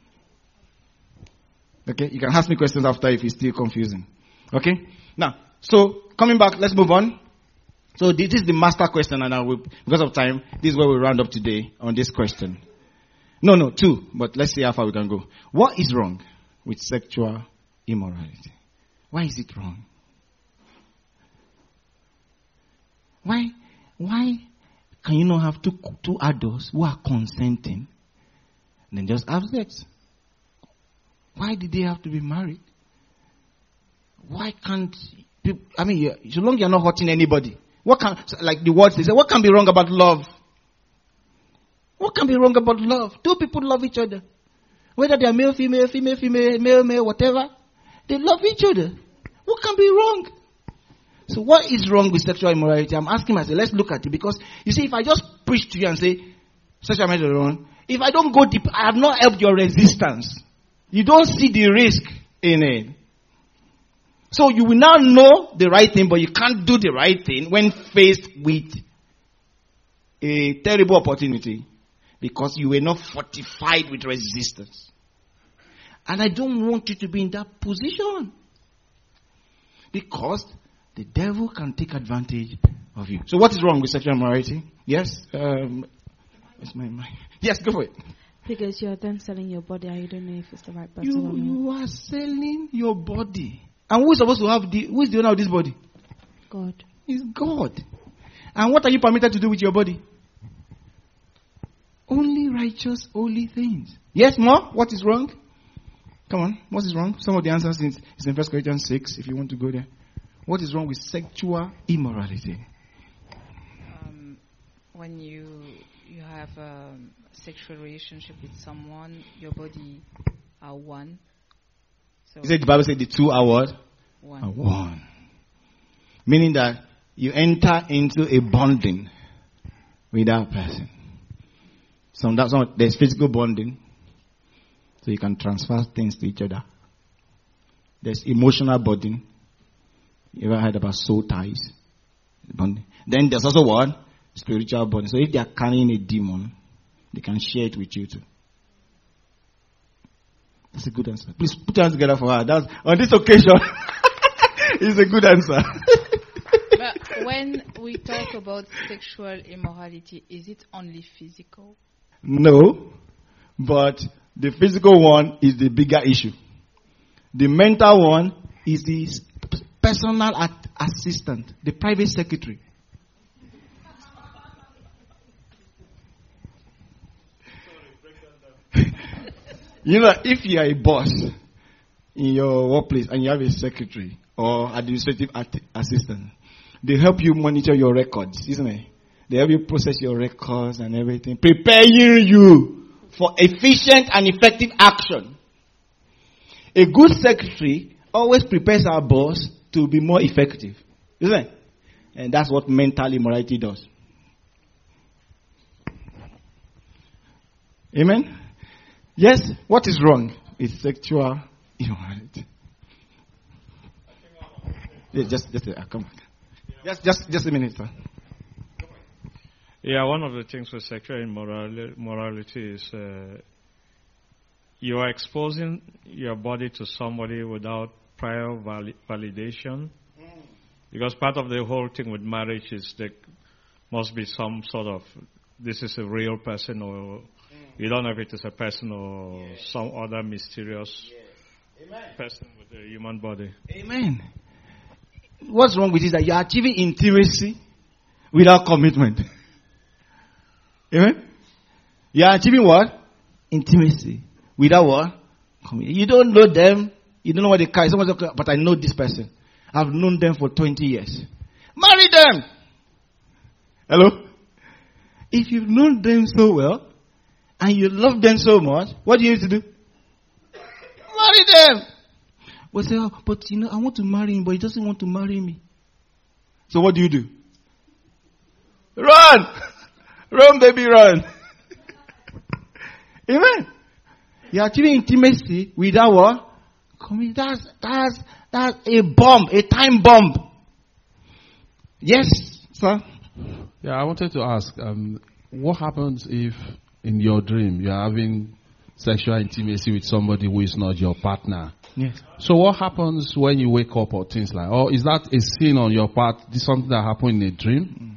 Okay, you can ask me questions after if it's still confusing. Okay, now, so coming back, let's move on. So this is the master question, and because of time, this is where we round up today on this question. No, two, but let's see how far we can go. What is wrong with sexual immorality? Why is it wrong? Why can you not have two adults who are consenting and then just have sex? Why did they have to be married? Why can't people, so long you're not hurting anybody. Like the words they say, what can be wrong about love? What can be wrong about love? Two people love each other. Whether they are male, female, male, whatever. They love each other. What can be wrong? So what is wrong with sexual immorality? I'm asking myself, let's look at it. Because, you see, if I just preach to you and say, sexual immorality is wrong, if I don't go deep, I have not helped your resistance. You don't see the risk in it. So you will now know the right thing, but you can't do the right thing when faced with a terrible opportunity, because you were not fortified with resistance. And I don't want you to be in that position, because the devil can take advantage of you. So what is wrong with sexual immorality? Yes? It's my mind. Yes, go for it. Because you're then selling your body and you don't know if it's the right person or not. You are selling your body. And who is supposed to have who is the owner of this body? God. It's God. And what are you permitted to do with your body? Only righteous, holy things. Yes, more? What is wrong? Come on, what is wrong? Some of the answers is in 1 Corinthians 6, if you want to go there. What is wrong with sexual immorality? When you have a sexual relationship with someone, your body are one. So you said the Bible said the two are what? One. Are one. Meaning that you enter into a bonding with that person. There's physical bonding, so you can transfer things to each other. There's emotional bonding. You ever heard about soul ties? Bonding. Then there's also what? Spiritual bonding. So if they are carrying a demon, they can share it with you too. That's a good answer. Please put your hands together for her. That's, on this occasion, it's a good answer. But when we talk about sexual immorality, is it only physical? No, but the physical one is the bigger issue. The mental one is the personal assistant, the private secretary. You know, if you are a boss in your workplace and you have a secretary or administrative assistant, they help you monitor your records, isn't it? They help you process your records and everything, preparing you for efficient and effective action. A good secretary always prepares our boss to be more effective, isn't it? And that's what mental immorality does. Amen? Yes, what is wrong with sexual immorality? Yeah, come back. Just a minute, sir. Yeah, one of the things with sexual immorality is you are exposing your body to somebody without prior validation. Because part of the whole thing with marriage is there must be some sort of, this is a real person, or you don't know if it is a person or some other mysterious person with a human body. Amen. What's wrong with it is that you are achieving intimacy without commitment. Amen? You are achieving what? Intimacy. Without what? You don't know them. You don't know what they carry. Someone says, but I know this person. I've known them for 20 years. Marry them! Hello? If you've known them so well, and you love them so much, what do you need to do? Marry them. Well, say, but I want to marry him, but he doesn't want to marry me. So what do? Run! Run, baby, run. Amen. You're achieving intimacy without what? That's a bomb, a time bomb. Yes, sir? Yeah, I wanted to ask, what happens if in your dream you're having sexual intimacy with somebody who is not your partner? Yes. So what happens when you wake up or things like, or is that a sin on your part? This something that happened in a dream?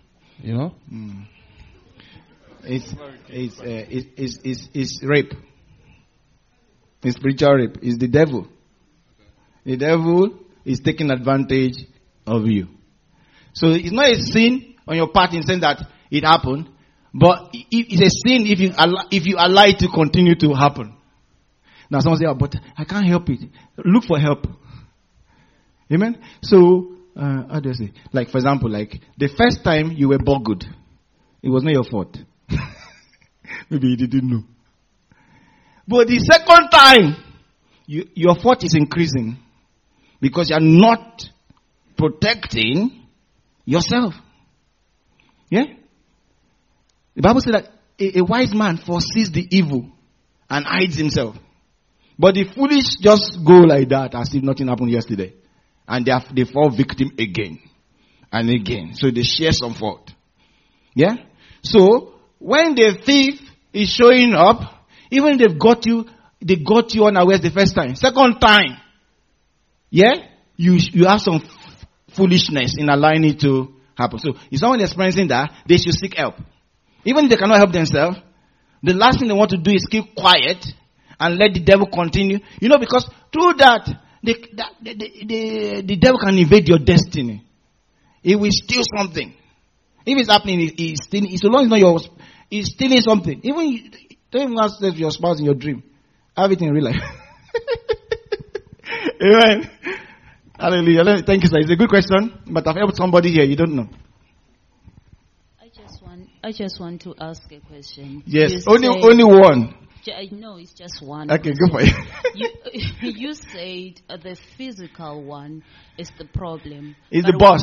It's rape. It's spiritual rape. It's the devil. The devil is taking advantage of you. So it's not a sin on your part in saying that it happened, but it's a sin if you allow it to continue to happen. Now someone say, but I can't help it. Look for help. Amen? So, how do I say? Like, for example, like, the first time you were boggled, it was not your fault. Maybe you didn't know. But the second time, your fault is increasing because you are not protecting yourself. Yeah? The Bible says that a wise man foresees the evil and hides himself. But the foolish just go like that as if nothing happened yesterday. And they fall victim again and again. So they share some fault. Yeah? So, when the thief is showing up, even if they got you unawares the first time. Second time, yeah? You have some foolishness in allowing it to happen. So, if someone is experiencing that, they should seek help. Even if they cannot help themselves, the last thing they want to do is keep quiet and let the devil continue. Because through that, the devil can invade your destiny. He will steal something. If it's happening, he's stealing. So long as it's not yours, he's stealing something. Don't even ask your spouse in your dream. Have it in real life. Amen. Hallelujah. Thank you, sir. It's a good question, but I've helped somebody here. You don't know. I just want to ask a question. Yes, only one. No, it's just one. Okay, go for it. You said the physical one is the problem. Is the boss.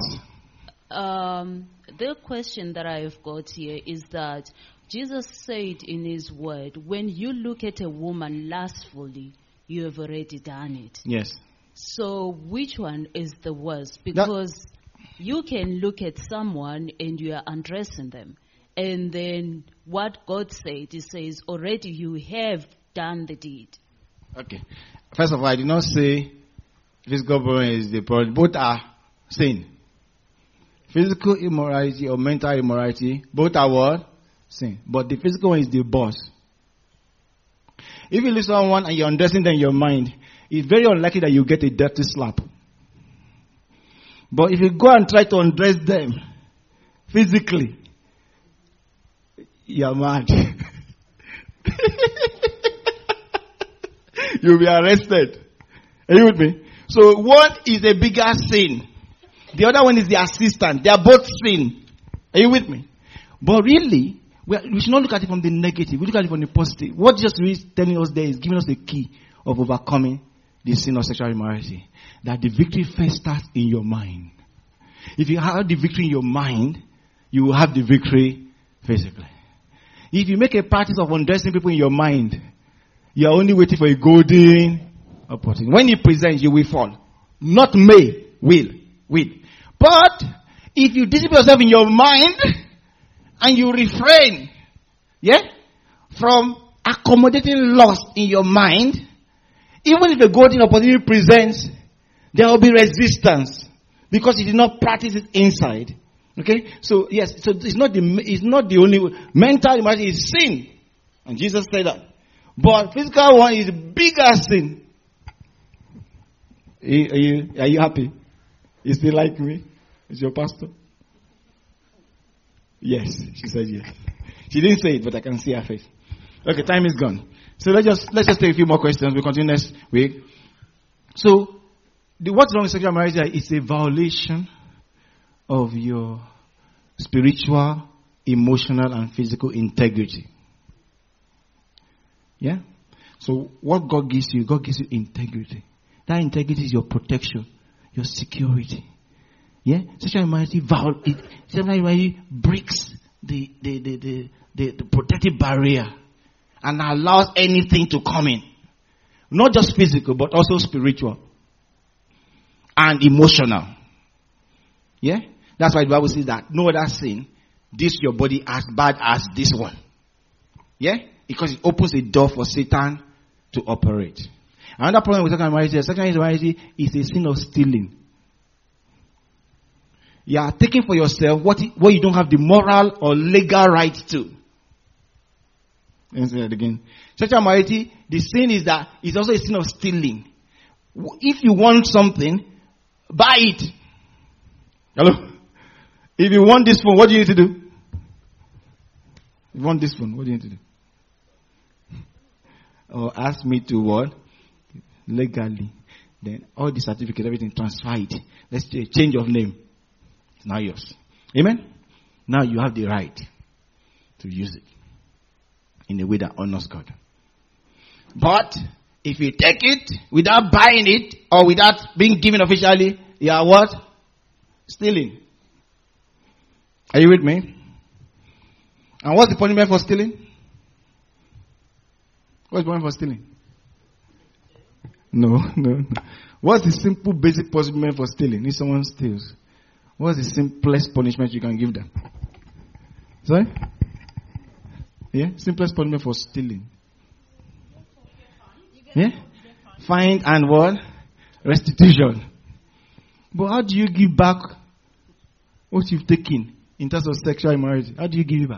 The question that I've got here is that Jesus said in his word, when you look at a woman lustfully, you have already done it. Yes. So which one is the worst? Because you can look at someone and you are undressing them. And then what God said, He says, already you have done the deed. Okay. First of all, I did not say physical problem is the problem. Both are sin. Physical immorality or mental immorality, both are what? Sin. But the physical one is the boss. If you listen to someone and you're undressing them in your mind, it's very unlikely that you get a dirty slap. But if you go and try to undress them physically, you're mad. You'll be arrested. Are you with me? So one is a bigger sin. The other one is the assistant. They are both sin. Are you with me? But really, we should not look at it from the negative. We look at it from the positive. What Jesus is telling us there is giving us the key of overcoming the sin of sexual immorality. That the victory first starts in your mind. If you have the victory in your mind, you will have the victory physically. If you make a practice of undressing people in your mind, you are only waiting for a golden opportunity. When you present, you will fall. Not may, will. But if you discipline yourself in your mind and you refrain, from accommodating lust in your mind, even if a golden opportunity presents, there will be resistance because you did not practice it inside. Okay, so yes, so it's not the only mental immorality is sin, and Jesus said that. But physical one is bigger sin. Are you happy? You still like me? Is your pastor? Yes, she said yes. She didn't say it, but I can see her face. Okay, time is gone. So let's just take a few more questions. We'll continue next week. So, what's wrong with sexual marriage is a violation of your spiritual, emotional, and physical integrity. Yeah? So what God gives you integrity. That integrity is your protection, your security. Yeah? Sexual immorality breaks the protective barrier and allows anything to come in. Not just physical, but also spiritual and emotional. Yeah? That's why the Bible says that no other sin, this your body as bad as this one. Yeah? Because it opens a door for Satan to operate. Another problem with sexual immorality is a sin of stealing. You are taking for yourself what you don't have the moral or legal right to. Let me say that again. Sexual immorality, the sin is that it's also a sin of stealing. If you want something, buy it. Hello? If you want this phone, what do you need to do? If you want this phone, what do you need to do? Or ask me to what? Legally. Then all the certificate, everything, transfer it. Let's say change of name. It's now yours. Amen? Now you have the right to use it in a way that honors God. But if you take it without buying it or without being given officially, you are what? Stealing. Are you with me? And what's the punishment for stealing? What's the punishment for stealing? No. What's the simple basic punishment for stealing? If someone steals, what's the simplest punishment you can give them? Sorry? Yeah? Simplest punishment for stealing. Yeah? Fine and what? Restitution. But how do you give back what you've taken in terms of sexual immorality? How do you give it back?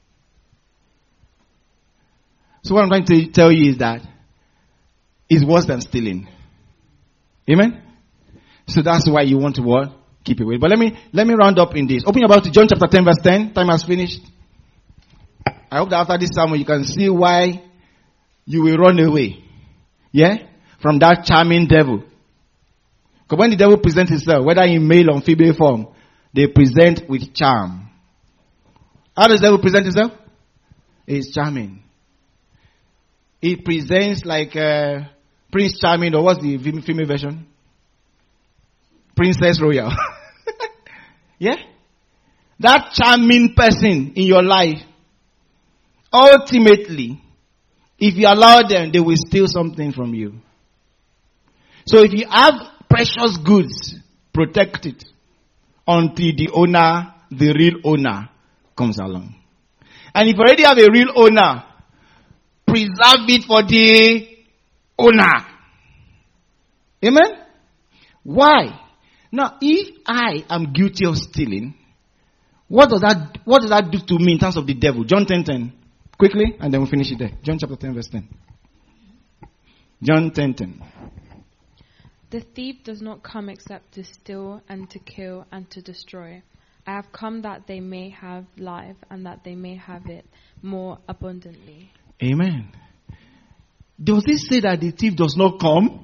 So what I'm trying to tell you is that it's worse than stealing. Amen? So that's why you want to what? Keep away. But let me round up in this. Open your Bible to John chapter 10 verse 10. Time has finished. I hope that after this sermon you can see why you will run away. Yeah? From that charming devil. Because when the devil presents himself, whether in male or female form, they present with charm. How does the devil present himself? He's charming. He presents like Prince Charming, or what's the female version? Princess Royal. Yeah? That charming person in your life, ultimately, if you allow them, they will steal something from you. So if you have precious goods, protect it until the real owner comes along. And if you already have a real owner, preserve it for the owner. Amen? Why? Now, if I am guilty of stealing, what does that do to me in terms of the devil? John 10:10. Quickly, and then we'll finish it there. John chapter 10, verse 10. John 10:10. The thief does not come except to steal and to kill and to destroy. I have come that they may have life and that they may have it more abundantly. Amen. Does it say that the thief does not come?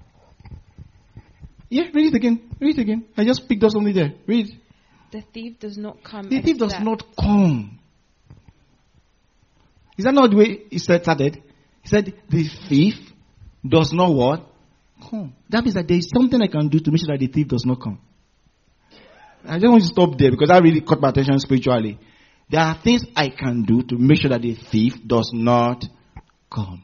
Yeah, read it again. I just picked up something there. Read. The thief does not come. The thief does not come. Is that not the way he started? He said, the thief does not what? Come. That means that there is something I can do to make sure that the thief does not come. I just want to stop there because that really caught my attention spiritually. There are things I can do to make sure that the thief does not come.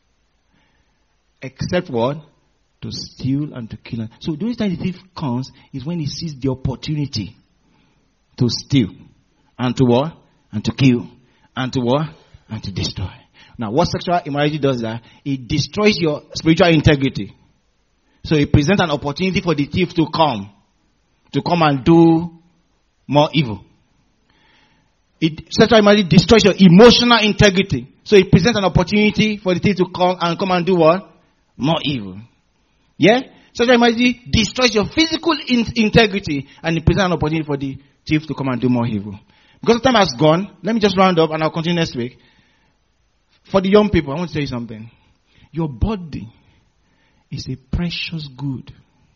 Except what? To steal and to kill. So the only time the thief comes is when he sees the opportunity to steal. And to what? And to kill. And to what? And to destroy. Now what sexual immorality does is that it destroys your spiritual integrity. So it presents an opportunity for the thief to come and do more evil. Sexual immorality destroys your emotional integrity. So it presents an opportunity for the thief to come and do what? More evil. Yeah? Sexual immorality destroys your physical integrity and it presents an opportunity for the thief to come and do more evil. Because the time has gone, let me just round up and I'll continue next week. For the young people, I want to tell you something. Your body is a precious good.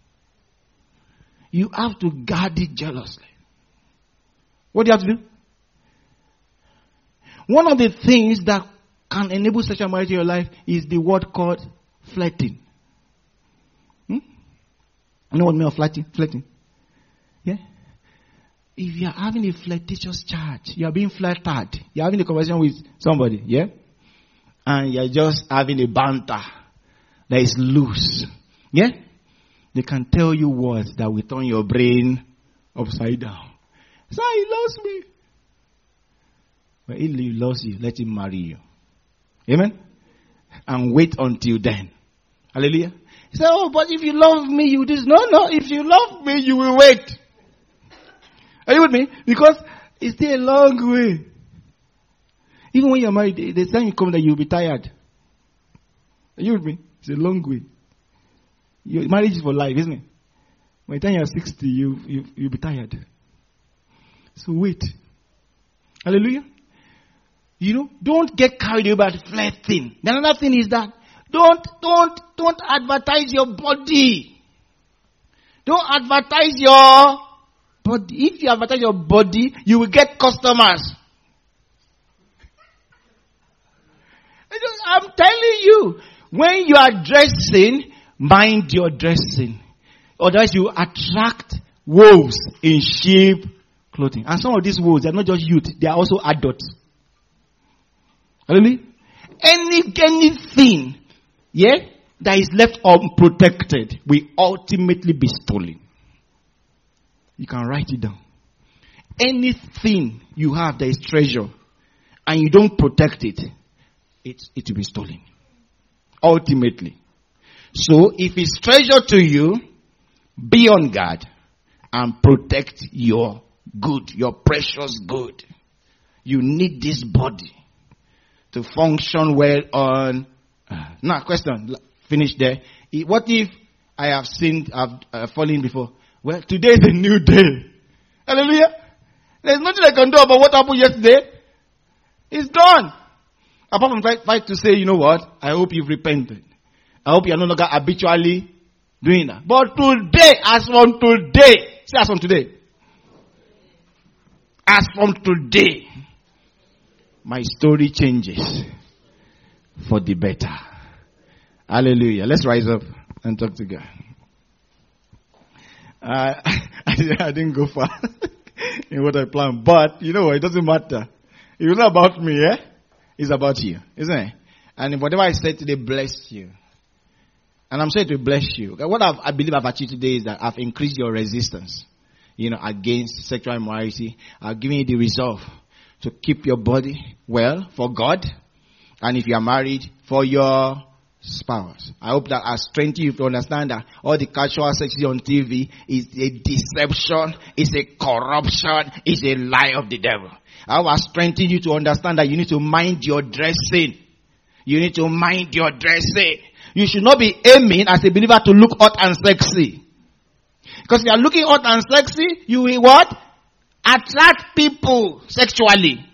You have to guard it jealously. What do you have to do? One of the things that can enable sexual immorality in your life is the word called flirting. You know what I mean of flirting? Yeah? If you are having a flirtatious chat, you are being flirted, you are having a conversation with somebody, yeah? And you are just having a banter that is loose, yeah? They can tell you words that will turn your brain upside down. So he loves me. But if he loves you, let him marry you. Amen? And wait until then. Hallelujah. He said, oh, but if you love me, you do this. No, if you love me, you will wait. Are you with me? Because it's still a long way. Even when you're married, the time you come that you'll be tired. Are you with me? It's a long way. Your marriage is for life, isn't it? By the time you're 60, you'll be tired. So wait. Hallelujah. Don't get carried away by the flirting. The another thing is that don't advertise your body. Don't advertise your body. If you advertise your body, you will get customers. I'm telling you, when you are dressing, mind your dressing. Otherwise you attract wolves in sheep clothing. And some of these wolves, they are not just youth, they are also adults. Hallelujah? Anything, that is left unprotected will ultimately be stolen. You can write it down. Anything you have that is treasure and you don't protect it, it will be stolen. Ultimately. So if it's treasure to you, be on guard and protect your good, your precious good. You need this body to function well on. Now, question. Finish there. What if I have sinned, I've fallen before? Well, today is a new day. Hallelujah. There's nothing I can do about what happened yesterday. It's done. Apart from fight to say, you know what? I hope you've repented. I hope you're no longer habitually doing that. But today, as from today, say as from today. As from today, my story changes for the better. Hallelujah. Let's rise up and talk to God. I didn't go far in what I planned. But, you know what? It doesn't matter. It's not about me, It's about you, isn't it? And whatever I said today, bless you. And I'm saying to bless you. What I believe I've achieved today is that I've increased your resistance, against sexual immorality. I've given you the resolve to keep your body well for God. And if you are married, for your spouse. I hope that I strengthen you to understand that all the casual sex on TV is a deception, is a corruption, is a lie of the devil. I will strengthen you to understand that you need to mind your dressing. You need to mind your dressing. You should not be aiming as a believer to look hot and sexy. Because if you are looking hot and sexy, you will what? Attract people sexually.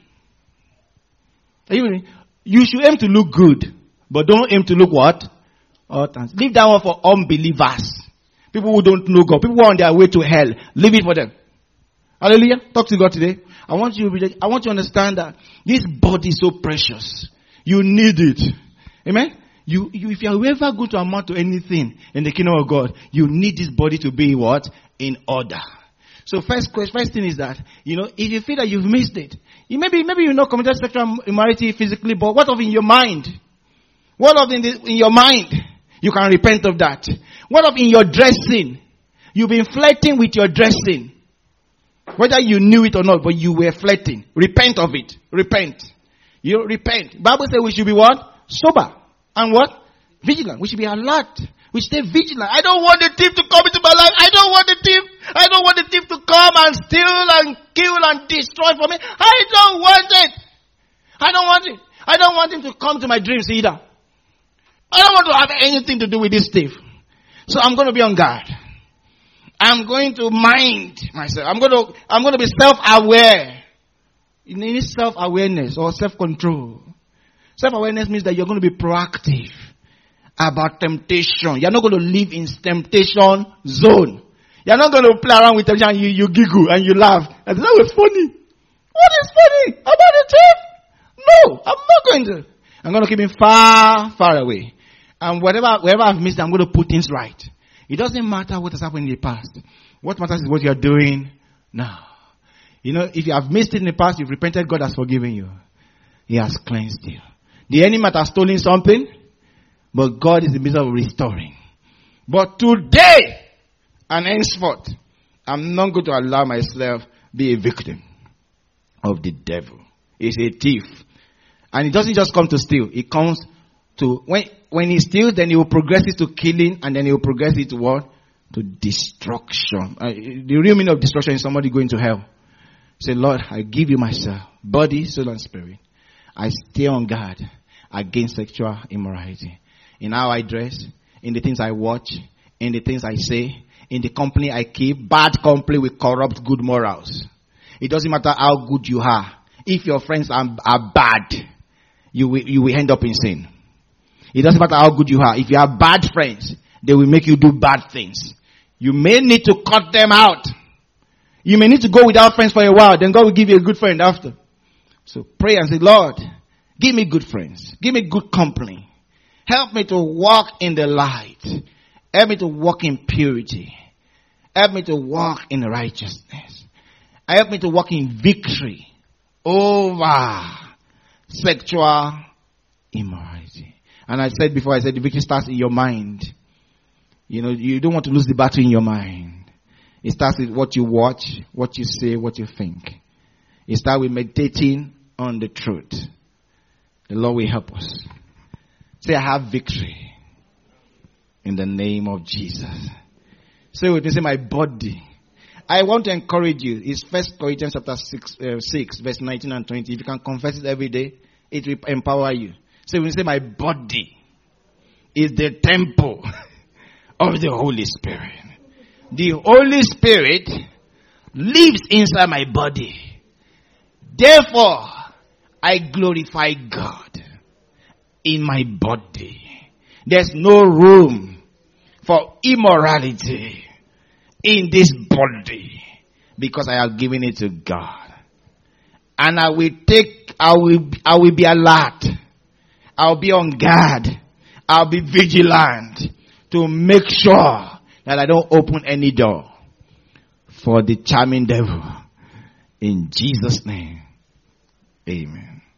You should aim to look good. But don't aim to look what? Hot and leave that one for unbelievers. People who don't know God. People who are on their way to hell. Leave it for them. Hallelujah. Talk to God today. I want you to understand that this body is so precious. You need it. Amen? If you are ever going to amount to anything in the kingdom of God, you need this body to be what? In order. So first thing is that, if you feel that you've missed it, maybe you've not committed sexual immorality physically, but what of in your mind? What of in your mind? You can repent of that. What of in your dressing? You've been flirting with your dressing. Whether you knew it or not, but you were flirting. Repent of it. Repent. You repent. Bible says we should be what? Sober. And what? Vigilant. We should be alert. We stay vigilant. I don't want the thief to come into my life. I don't want the thief. I don't want the thief to come and steal and kill and destroy for me. I don't want it. I don't want it. I don't want him to come to my dreams either. I don't want to have anything to do with this thief. So I'm going to be on guard. I'm going to mind myself. I'm going to be self-aware. You need self-awareness or self-control. Self-awareness means that you're going to be proactive about temptation. You're not going to live in temptation zone. You're not going to play around with temptation and you giggle and you laugh. And that was funny. What is funny about the thief? No, I'm not going to. I'm going to keep him far, far away. And wherever I've missed, I'm going to put things right. It doesn't matter what has happened in the past. What matters is what you're doing now. You know, if you have missed it in the past, you've repented, God has forgiven you. He has cleansed you. The enemy might have stolen something, but God is in the midst of restoring. But today and henceforth, I'm not going to allow myself be a victim of the devil. He's a thief. And it doesn't just come to steal. It comes to, when he steals, then he will progress it to killing, and then he will progress it to what? To destruction. The real meaning of destruction is somebody going to hell. Say, Lord, I give you myself, body, soul, and spirit. I stay on guard against sexual immorality. In how I dress, in the things I watch, in the things I say, in the company I keep. Bad company will corrupt good morals. It doesn't matter how good you are. If your friends are bad, you will end up in sin. It doesn't matter how good you are. If you have bad friends, they will make you do bad things. You may need to cut them out. You may need to go without friends for a while. Then God will give you a good friend after. So pray and say, Lord, give me good friends. Give me good company. Help me to walk in the light. Help me to walk in purity. Help me to walk in righteousness. Help me to walk in victory over sexual immorality. And I said before, the victory starts in your mind. You know, you don't want to lose the battle in your mind. It starts with what you watch, what you say, what you think. It starts with meditating on the truth. The Lord will help us. Say, I have victory in the name of Jesus. Say with me, say, my body. I want to encourage you. It's 1 Corinthians chapter 6, verse 19 and 20. If you can confess it every day, it will empower you. So when you say, my body is the temple of the Holy Spirit. The Holy Spirit lives inside my body. Therefore, I glorify God in my body. There's no room for immorality in this body because I have given it to God. And I will be alert. I'll be on guard. I'll be vigilant to make sure that I don't open any door for the charming devil. In Jesus' name, amen.